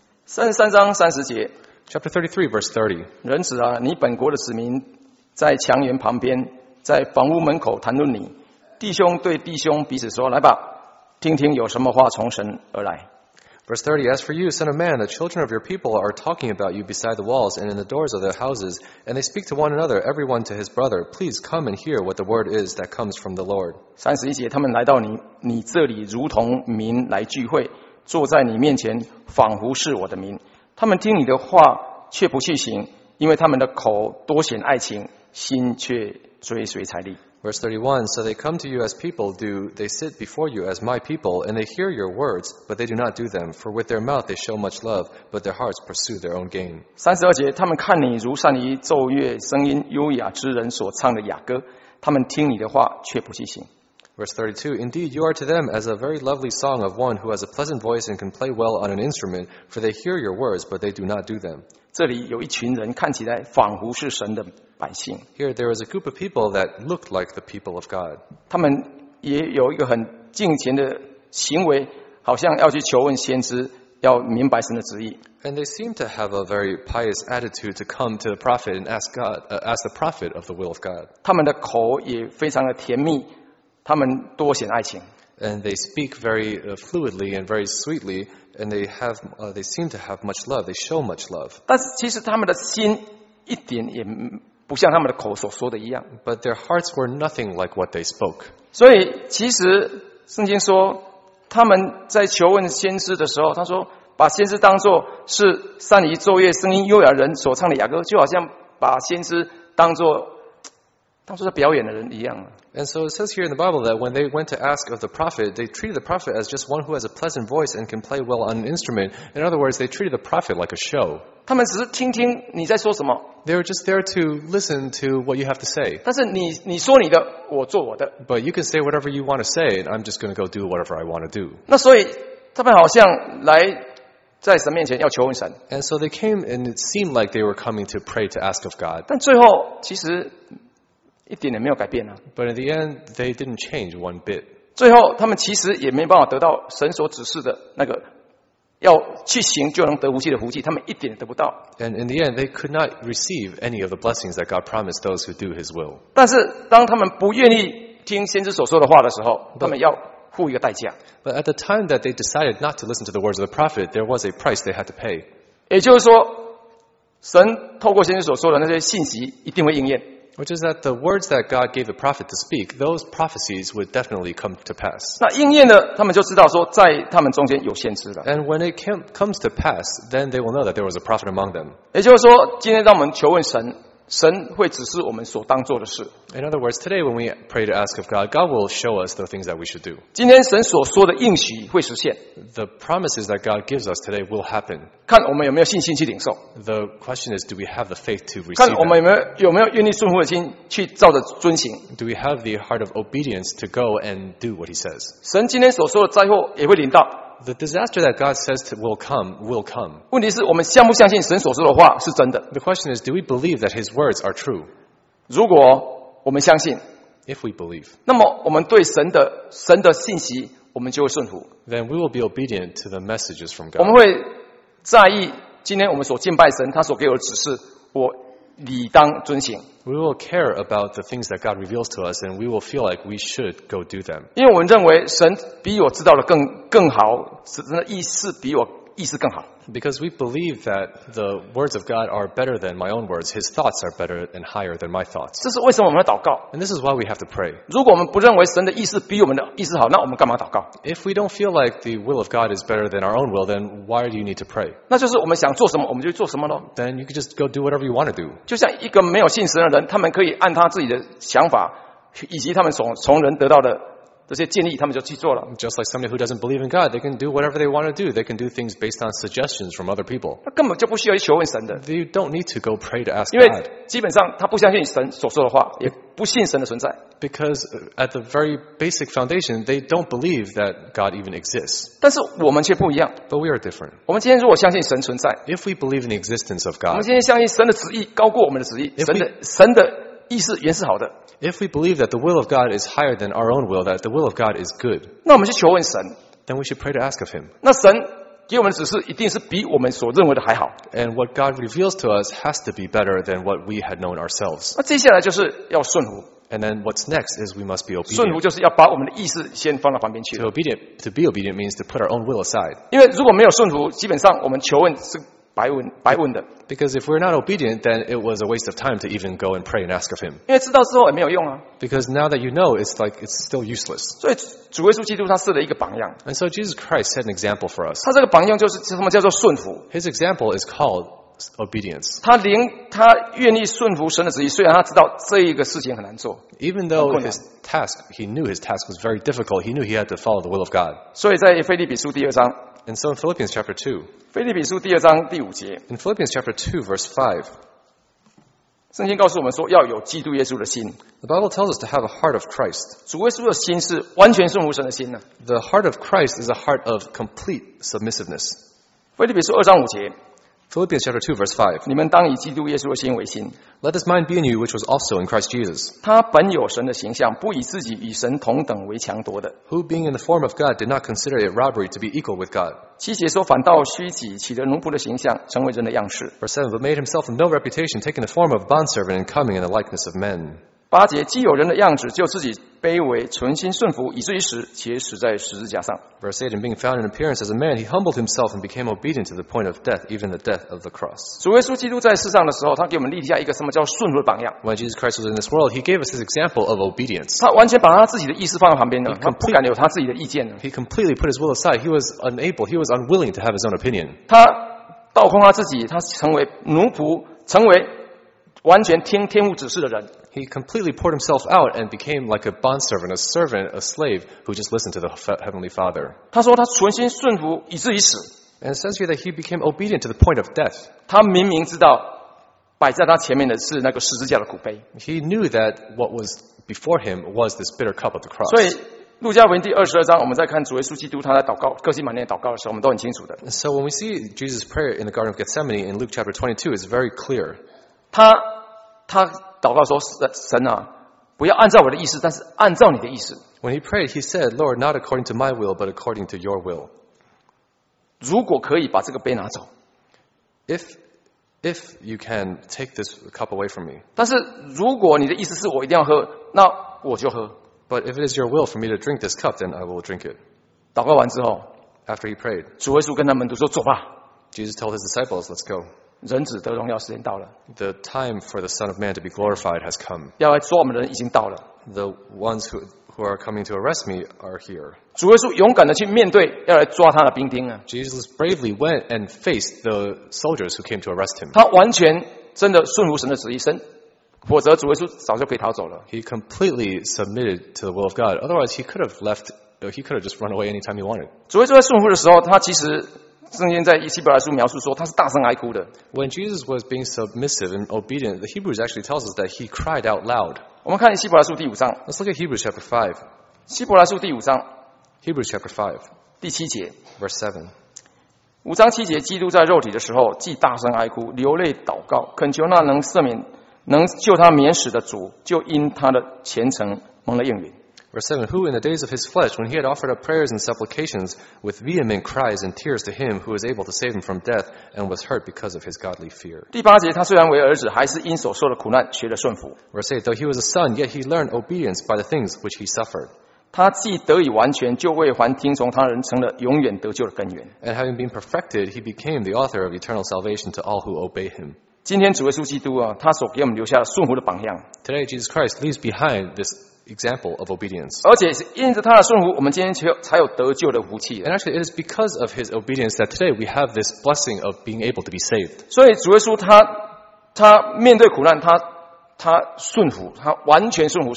33章30节， Chapter 33, verse 30. 人子啊，你本国的子民在墙垣旁边，在房屋门口谈论你，弟兄对弟兄彼此说：“来吧，听听有什么话从神而来。” Verse 30, As for you, son of man, the children of your people are talking about you beside the walls and in the doors of their houses, and they speak to one another, everyone to his brother. Please come and hear what the word is that comes from the Lord. 31节，他们来到你这里，如同民来聚会，坐在你面前，仿佛是我的民。他们听你的话，却不去行，因为他们的口多显爱情，心却追随财力。 Verse 31, So they come to you as people do, they sit before you as my people, and they hear your words, but they do not do them. For with their mouth they show much love, but their hearts pursue their own gain. 32节，他们看你如善于奏乐，声音优雅之人所唱的雅歌，他们听你的话，却不去行。 Verse 32, Indeed, you are to them as a very lovely song of one who has a pleasant voice and can play well on an instrument, for they hear your words, but they do not do them. 这里有一群人看起来仿佛是神的百姓， Here there was a group of people that looked like the people of God. 他们也有一个很敬虔的行为，好像要去求问先知，要明白神的旨意。 And they seem to have a very pious attitude to come to the prophet and ask the prophet of the will of God. 他们的口也非常的甜蜜，他们多显爱情。 And they speak very fluidly and very sweetly, and they seem to have much love. They show much love. 但是其实他们的心一点也不像他们的口所说的一样。 But their hearts were nothing like what they spoke. 所以其实圣经说，他们在求问先知的时候，他说把先知当作是善于奏乐、声音优雅人所唱的雅歌，就好像把先知当作在表演的人一样。 And so it says here in the Bible that when they went to ask of the prophet, they treated the prophet as just one who has a pleasant voice and can play well on an instrument. In other words, they treated the prophet like a show. 他们只是听听你在说什么， They were just there to listen to what you have to say. 但是你说你的，我做我的。 But you can say whatever you want to say, and I'm just going to go do whatever I want to do. 那所以他们好像来在神面前要求问神， And so they came, and it seemed like they were coming to pray to ask of God. 但最后其实一点也没有改变啊。 But in the end, they didn't change one bit. 最后他们其实也没办法得到神所指示的那个要去行就能得福气的福气，他们一点也得不到。 And in the end, they could not receive any of the blessings that God promised those who do His will. 但是当他们不愿意听先知所说的话的时候，他们要付一个代价。 But at the time that they decided not to listen to the words of the prophet, there was a price they had to pay. 也就是说，神透过先知所说的那些信息一定会应验。 Which is that the words that God gave the prophet to speak, those prophecies would definitely come to pass. 那应验了，他们就知道说，在他们中间有先知了。 And when it comes to pass, then they will know that there was a prophet among them. 也就是说，今天当我们求问神，神会指示我们所当做的事。 In other words, today when we pray to ask of God, God will show us the things that we should do. 今天神所说的应许会实现， The promises that God gives us today will happen. 看我们有没有信心去领受， The question is, do we have the faith to 看 receive 我们 them? 有没有愿意顺服的心去照着遵行。 Do we have the heart of obedience to go and do what He says? 神今天所说的灾祸也会临到， The disaster that God says will come. 问题是我们相不相信神所说的话是真的？ The question is, do we believe that His words are true? 如果我们相信， If we believe, 那么我们对神的信息，我们就会顺服。 then we will be obedient to the messages from 我们 God. 会在意今天我们所敬拜神，他所给我的指示，我理当遵行。 We will care about the things that God reveals to us, and we will feel like we should go do them. 因为我们认为神比我知道的更好，神的意思比我意思更好。 Because we believe that the words of God are better than my own words. His thoughts are better and higher than my thoughts. 这是为什么我们要祷告？ And this is why we have to pray. 如果我们不认为神的意思比我们的意思好，那我们干嘛祷告？ If we don't feel like the will of God is better than our own will, then why do you need to pray? 那就是我们想做什么，我们就做什么咯。 Then you can just go do whatever you want to do. 就像一个没有信神的人，他们可以按他自己的想法，以及他们从人得到的这些建议他们就去做了。 Just like somebody who doesn't believe in God, they can do whatever they want to do. They can do things based on suggestions from other people. 他根本就不需要去求问神的， You don't need to go pray to ask 因为 God. 基本上他不相信神所说的话，也不信神的存在。 Because at the very basic foundation, they don't believe that God even exists. 但是我们却不一样。 But we are different. 我们今天如果相信神存在， If we believe in the existence of 我们 God, 今天相信神的旨意高过我们的旨意， If 神的意思原是好的， if we believe that the will of God is higher than our own will, that the will of God is good, 那我们去求问神， then we should pray to ask of Him. 那神给我们的指示一定是比我们所认为的还好。 And what God reveals to us has to be better than what we had known ourselves. 那接下来就是要顺服， And then what's next is we must be 顺服 obedient. 就是要把我们的意识先放到旁边去 To be obedient means to put our own will aside. 因为如果没有顺服，基本上我们求问是白问的， Because if we're not obedient, then it was a waste of time to even go and pray and ask of Him. 因为知道之后也没有用啊。 Because now that you know, it's like it's still useless. 所以主耶稣基督他设了一个榜样， And so Jesus Christ set an example for us. 他这个榜样就是什么叫做顺服？ His example is called obedience. 他愿意顺服神的旨意，虽然他知道这一个事情很难做， Even though he knew his task was very difficult, he knew he had to follow the will of God. 所以在腓立比书第2章， And so in Philippians chapter 2, 腓立比书第2章第5节， in Philippians chapter 2 verse 5, 圣经告诉我们说要有基督耶稣的心。 the Bible tells us to have a heart of Christ. 主耶稣的心是完全顺服神的心呢。 The heart of Christ is a heart of complete submissiveness. 腓立比书2章5节， Philippians chapter 2 verse 5, 你们当以基督耶稣的心为心。 let this mind be in you which was also in Christ Jesus, 他本有神的形象，不以自己与神同等为强夺的。 who being in the form of God did not consider it robbery to be equal with God. 7节说，反倒虚己，起了奴仆的形象，成为人的样式。 Verse 7, but made himself of no reputation, taking the form of bondservant and coming in the likeness of men. 8节，既有人的样子，就自己卑微，存心顺服，以至于死，且死在十字架上。 Verse 8, and being found in appearance as a man, he humbled himself and became obedient to the point of death, even the death of the cross. 主耶稣基督在世上的时候，他给我们立下一个什么叫顺服的榜样。 When Jesus Christ was in this world, he gave us his example of obedience. 他完全把他自己的意思放在旁边了，他不敢有他自己的意见了。 He completely put his will aside. He was unwilling to have his own opinion. 他倒空他自己，他成为奴仆，成为完全听天父指示的人。 He completely poured himself out and became like a bondservant, a slave who just listened to the Heavenly Father. 他说他存心顺服，以至于死。 And it says here that he became obedient to the point of death. 他明明知道摆在他前面的是那个十字架的苦悲， He knew that what was before him was this bitter cup of the 所以 cross. 路加福音第22章，我们在看主耶稣基督他在祷告客西马尼祷告的时候，我们都很清楚的。 And so when we see Jesus' prayer in the Garden of Gethsemane in Luke chapter 22, it's very clear. 他祷告说：“神啊，不要按照我的意思，但是按照你的意思。 When he prayed, he said, Lord, not according to my will, but according to your will. 如果可以把这个杯拿走， If you can take this cup away from me, 但是如果你的意思是我一定要喝，那我就喝。” but if it is your will for me to drink this cup, then I will drink it. 祷告完之后， After he prayed, 主耶稣跟他门徒说：“走吧， Jesus told his disciples, let's go. 人子得荣耀时间到了， The time for the Son of Man to be glorified has come. 要来抓我们的人已经到了。 The ones who are coming to arrest me are here. ” 主耶稣勇敢的去面对要来抓他的兵丁啊， Jesus bravely went and faced the soldiers who came to arrest him. 他完全真的顺服神的旨意，否则主耶稣早就可以逃走了。 He completely submitted to the will of God. Otherwise, he could have just run away anytime he wanted. 主耶稣在顺服的时候，他其实圣经在希伯来书描述说，他是大声哀哭的。 When Jesus was being submissive and obedient, the Hebrews actually tells us that he cried out loud. 我们看希伯来书第5章， Let's look at Hebrews chapter 5. 希伯来书第5章 Hebrews chapter 5, 第7节。 verse 7. 5章7节，基督在肉体的时候，既大声哀哭，流泪祷告，恳求那能赦免、能救他免死的主，就因他的虔诚蒙了应允。 Verse 7, who in the days of his flesh, when he had offered up prayers and supplications with vehement cries and tears to him who was able to save him from death and was hurt because of his godly fear. 第8节，他虽然为儿子，还是因所受的苦难学了顺服。 Verse 8, though he was a son, yet he learned obedience by the things which he suffered. 他既得以完全，就为凡听从他的人成了永远得救的根源。 And having been perfected, he became the author of eternal salvation to all who obey him. 今天主耶稣基督啊，他所给我们留下的顺服的榜样， Today, Jesus Christ leaves behind this example of obedience. 而且是因着他的顺服，我们今天才有得救的福气。 And actually, it is because of his obedience that today we have this blessing of being able to be saved. 所以主耶稣他面对苦难，他顺服，他完全顺服神。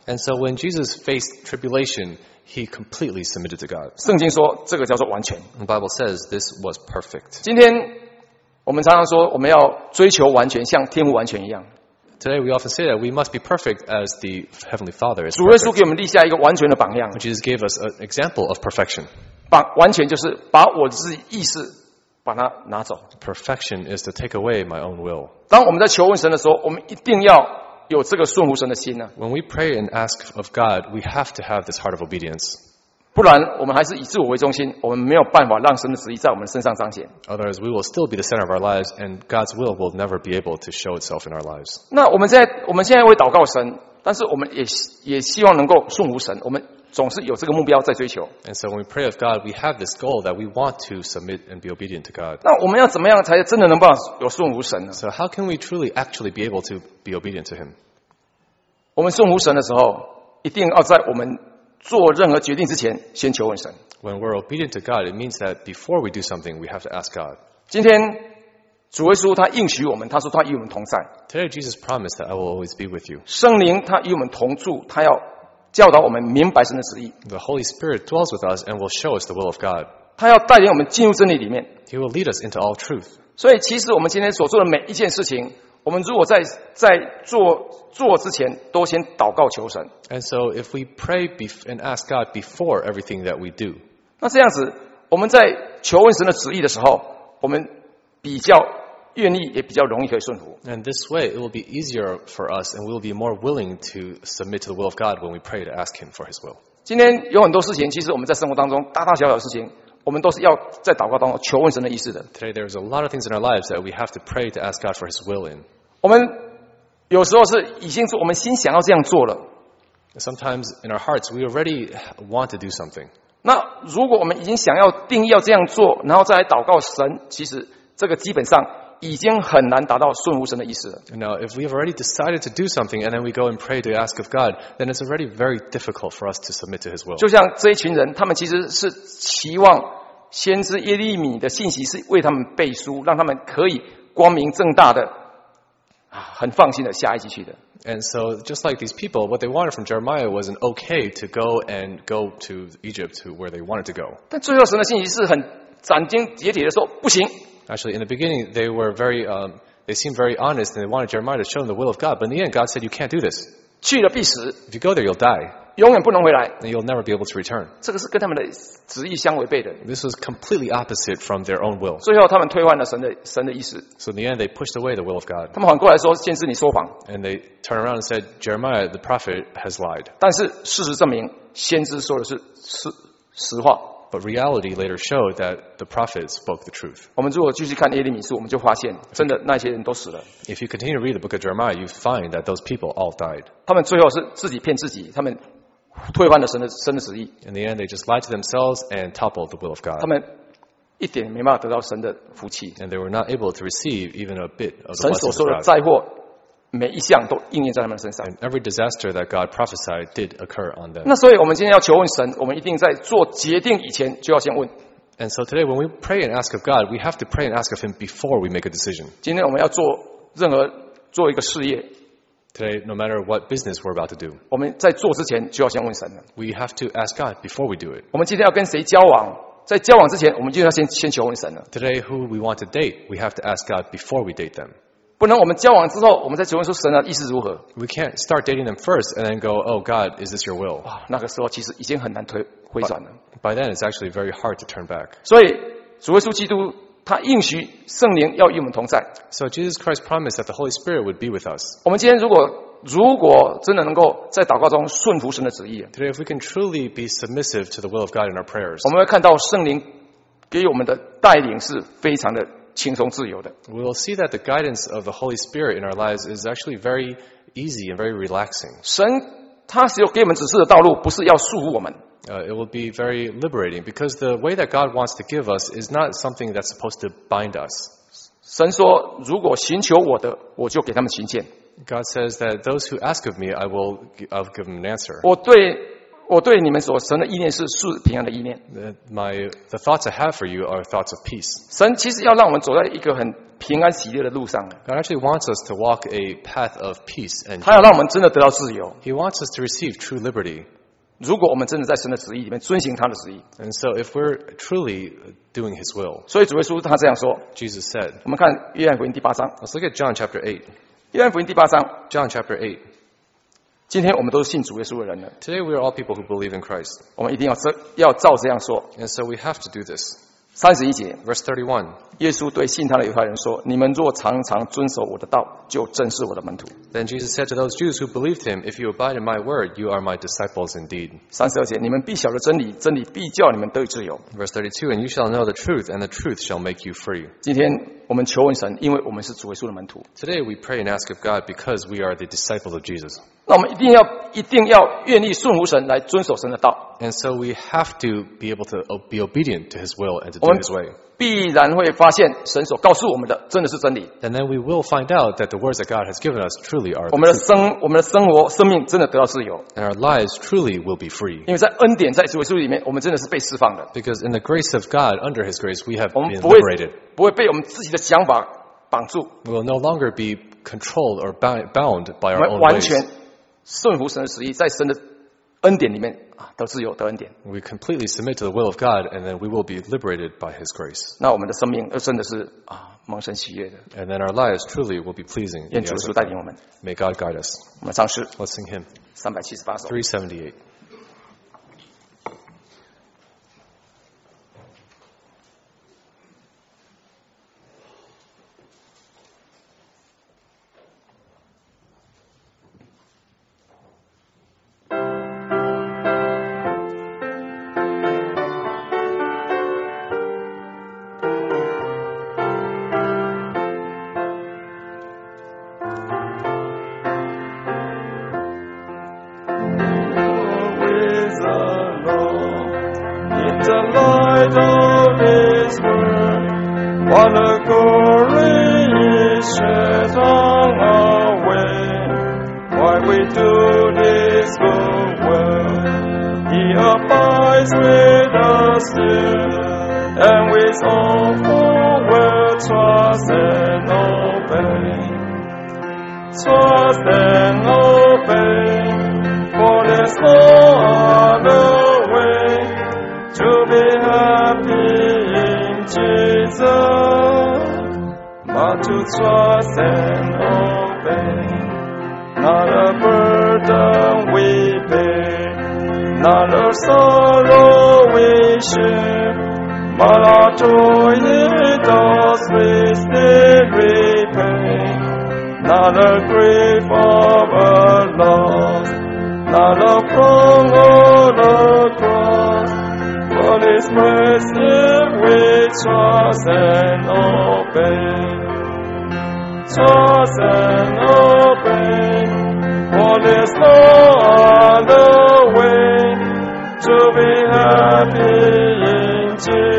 And so when Jesus faced tribulation, he completely submitted to God. 圣经说这个叫做完全。 The Bible says this was perfect. 今天我们常常说我们要追求完全，像天父完全一样。 Today we often say that we must be perfect as the Heavenly Father is 主耶稣 perfect. 给我们立下一个完全的榜样， Jesus gave us an example of perfection. 完全就是把我自己意识把它拿走。 Perfection is to take away my own will. 当我们在求问神的时候，我们一定要有这个顺服神的心呢， When we pray and ask of God, we have to have this heart of obedience. 不然我们还是以自我为中心，我们没有办法让神的旨意在我们身上彰显。 Otherwise, we will still be the center of our lives, and God's will will never be able to show itself in our lives. 那我们现在会祷告神，但是我们也希望能够顺服神，我们总是有这个目标在追求。 And so when we pray of God, we have this goal that we want to submit and be obedient to God. 那我们要怎么样才真的能办法有顺服神呢？ So how can we truly actually be able to be obedient to Him? 我们顺服神的时候，一定要在我们做任何决定之前，先求问神。 When we're obedient to God, it means that before we do something, we have to ask God. 今天主耶稣他应许我们，他说他与我们同在， Today, Jesus promised that I will always be with you. 圣灵他与我们同住，他要教导我们明白神的旨意， The Holy Spirit dwells with us and will show us the will of God. 他要带领我们进入真理里面。 He will lead us into all truth. 所以，其实我们今天所做的每一件事情，我们如果在做之前，都先祷告求神。 And so if we pray and ask God before everything that we do, 那这样子，我们在求问神的旨意的时候，我们比较愿意，也比较容易可以顺服。 and this way it will be easier for us and we will be more willing to submit to the will of God when we pray to ask Him for His will. 今天有很多事情，其实我们在生活当中大大小小的事情，我们都是要在祷告当中求问神的意思的。 Today there's a lot of things in our lives that we have to pray to ask God for His will in. 我们有时候是已经是我们心想要这样做了。 Sometimes in our hearts we already want to do something. 那如果我们已经想要定义要这样做，然后再来祷告神，其实这个基本上已经很难达到顺服神的意思了。 Now, if we've already decided to do something and then we go and pray to ask of God, then it's already very difficult for us to submit to His will. 就像这一群人，他们其实是期望先知耶利米的信息是为他们背书，让他们可以光明正大的、很放心的下一集去的。 And so, just like these people, what they wanted from Jeremiah was an okay to go to Egypt, to where they wanted to go. 但最后神的信息是很斩钉截铁的说，不行。 Actually, in the beginning, they were they seemed very honest and they wanted Jeremiah to show them the will of God. But in the end, God said, you can't do this. 去了必死， If you go there, you'll die. 永远不能回来。 And you'll never be able to return. 这个是跟他们的旨意相违背的。 This was completely opposite from their own will. 最后他们推翻了神的意思， So in the end, they pushed away the will of God. 他们反过来说，先知你说谎。 And they turned around and said, Jeremiah, the prophet, has lied. 但是事实证明，先知说的是实话。 But reality later showed that the prophet spoke the truth. 我们如果继续看耶利米书，我们就发现，真的那些人都死了。 If you continue to read the book of Jeremiah, you find that those people all died. 他们最后是自己骗自己，他们推翻了神的旨意， In the end, they just lied to themselves and toppled the will of God. 他们一点没办法得到神的福气。 And they were not able to receive even a bit of the 神所 blessings 说的 of God. 灾祸，每一项都应验在他们身上。 And every disaster that God prophesied did occur on them. 那所以，我们今天要求问神，我们一定在做决定以前就要先问。 And so today, when we pray and ask of God, we have to pray and ask of Him before we make a decision. 今天我们要做一个事业， Today, no matter what business we're about to do, 我们在做之前就要先问神了。 we have to ask God before we do it. 我们今天要跟谁交往，在交往之前，我们就要先求问神了。 Today, who we want to date, we have to ask God before we date them. 不能我们交往之后，我们再求问说神的意思如何？ We can't start dating them first and then go, oh, God, is this your will? 哇，那个时候其实已经很难回转了。 By then, it's actually very hard to turn back. 所以主耶稣基督他应许圣灵要与我们同在。 So Jesus Christ promised that the Holy Spirit would be with us. 我们今天如果真的能够在祷告中顺服神的旨意， Today, if we can truly be submissive to the will of God in our prayers, 我们会看到圣灵给我们的带领是非常的轻松自由的。 we will see that the guidance of the Holy Spirit in our lives is actually very easy and very relaxing. 神他是有给我们指示的道路，不是要束缚我们。 It will be very liberating because the way that God wants to give us is not something that's supposed to bind us. 神说：“如果寻求我的，我就给他们寻见。 God says that those who ask of me, I'll give them an answer. 我对我对你们所神的意念是平安的意念。 The thoughts I have for you are thoughts of peace. 神其实要让我们走在一个很平安喜乐的路上， God actually wants us to walk a path of peace, and 他要让我们真的得到自由。 He wants us to receive true liberty. 如果我们真的在神的旨意里面遵行他的旨意， And so if we're truly doing His will, 所以主耶稣他这样说。 Jesus said, 我们看约翰福音第8章， let's look at John chapter 8. 约翰福音第8章， John chapter 8. 今天我们都是信主耶稣的人了， Today we are all people who believe in Christ. 我们一定要照这样说。 And so we have to do this. 31节， Verse 31. 耶稣对信他的犹太人说：“你们若常常遵守我的道，就正是我的门徒。” Then Jesus said to those Jews who believed Him, if you abide in my word, you are my disciples indeed. 32节，你们必晓得真理，真理必叫你们得以自由。 Verse 32. And you shall know the truth, and the truth shall make you free. 今天我们求问神，因为我们是主耶稣的门徒， Today we pray and ask of God because we are the disciples of Jesus. 那我们一定要愿意顺服神，来遵守神的道。 And so we have to be able to be obedient to His will and to do 我们 His way. 必然会发现神所告诉我们的真的是真理， And then we will find out that the words that God has given us truly are 我 the 们的 truth. 我们的生活、生命真的得到自由。 And our lives truly will be free. 因为在恩典，在主耶稣里面，我们真的是被释放的， Because in the grace of God, under His grace, we have 我们 been 不会 liberated. 不会被我们自己的想法绑住， We will no longer be controlled or bound by 我 our 们 own 完 ways. 全顺服神的旨意，在神的恩典里面得自由，得恩典。 We completely submit to the will of God, and then we will be liberated by His grace. 那我们的生命真的是蒙神喜悦的。 And then our lives truly will be pleasing. in 愿 the 主 eyes 耶稣 of 带 God. 领我们。 May God guide us. 我们唱诗 Let's sing hymn 378首。 378. What a glory is shed on our way, while we do this good work. He abides with us still, and with all who will trust and obey. Trust and obey, for there's no other way to be happy in Jesus, but to trust and obey. Not a burden we bear, not a sorrow we share, but our joy in us we still repay. Not a grief of a loss, not a wrong on the cross, but His mercy we trust and obey. Trust and obey, for there's no other way to be happy in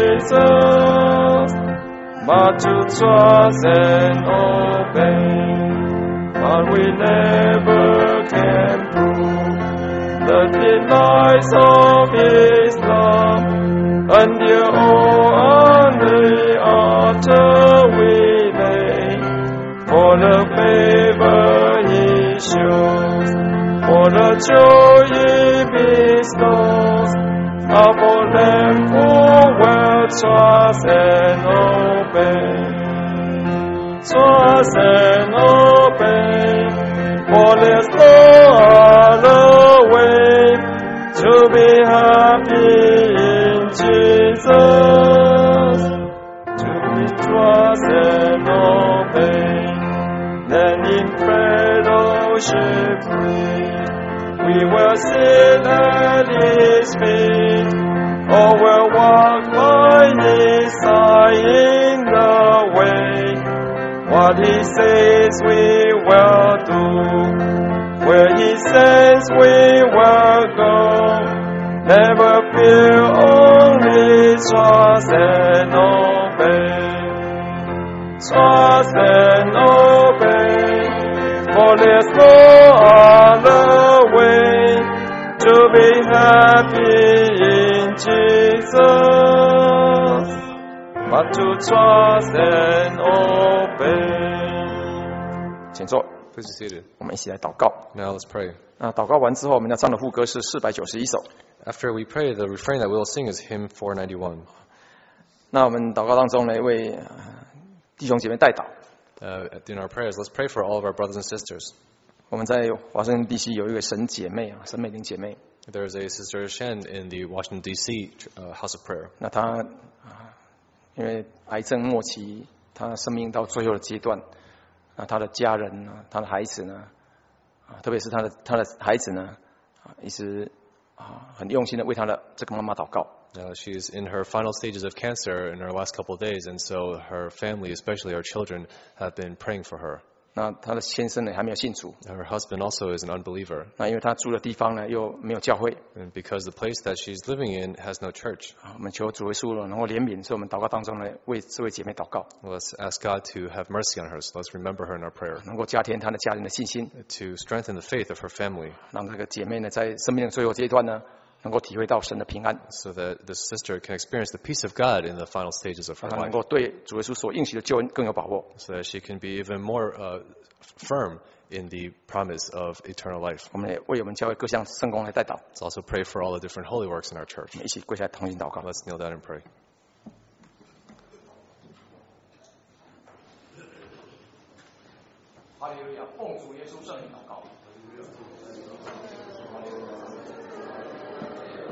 Jesus, but to trust and obey. But we never can prove the delights of His love until on the altar we lay, for the favor He shows, for the joy He bestows, for them who will trust and obey. Trust and obey, for there's no other way to be happy in Jesus, to be trust and obey. Then in fellowship we will sit at His feet, or will walk by His side in the way. What He says we will do, where He sends we will go. Never fear, only trust and obey. Trust and obey, for there's no other way to be happy in Jesus, but to trust and obey. 请坐。 Please be seated. 我们一起来祷告。 Now let's pray. 那祷告完之后，我们要唱的副歌是491首。 After we pray, the refrain that we will sing is hymn 491. 那我们祷告当中呢，为弟兄姐妹代祷。 In our prayers, let's pray for all of our brothers and sisters. 我们在华盛顿地区有一位神姐妹啊，神美玲姐妹。 There is a Sister Shen in the Washington, D.C. House of Prayer. 那她因为癌症末期，她生命到最后的阶段，那她的家人啊，她的孩子呢，特别是她的孩子呢，一直很用心的为她的这个妈妈祷告。 She's in her final stages of cancer in her last couple of days, and so her family, especially our children, have been praying for her. 那她的先生呢还没有信主， Her husband also is an unbeliever. 那因为她住的地方呢又没有教会， And because the place that she's living in has no church, 我们求主耶稣能够怜悯，所以我们祷告当中呢为这位姐妹祷告， let's ask God to have mercy on her. So let's remember her in our prayer, 能够加添她的家人的信心， to strengthen the faith of her family, 让这个姐妹呢在生命的最后阶段呢，能够体会到神的平安， so that the sister can experience the peace of God in the final stages of her 让她能 life, 够对主耶稣所应许的救恩更有把握。 so that she can be even more firm in the promise of eternal life. 我们也为我们教会各项圣工来代祷， Let's also pray for all the different holy works in our church. 我们一起跪下来同心祷告。 Let's kneel down and pray. 哈利路亚，奉主耶稣圣名祷告。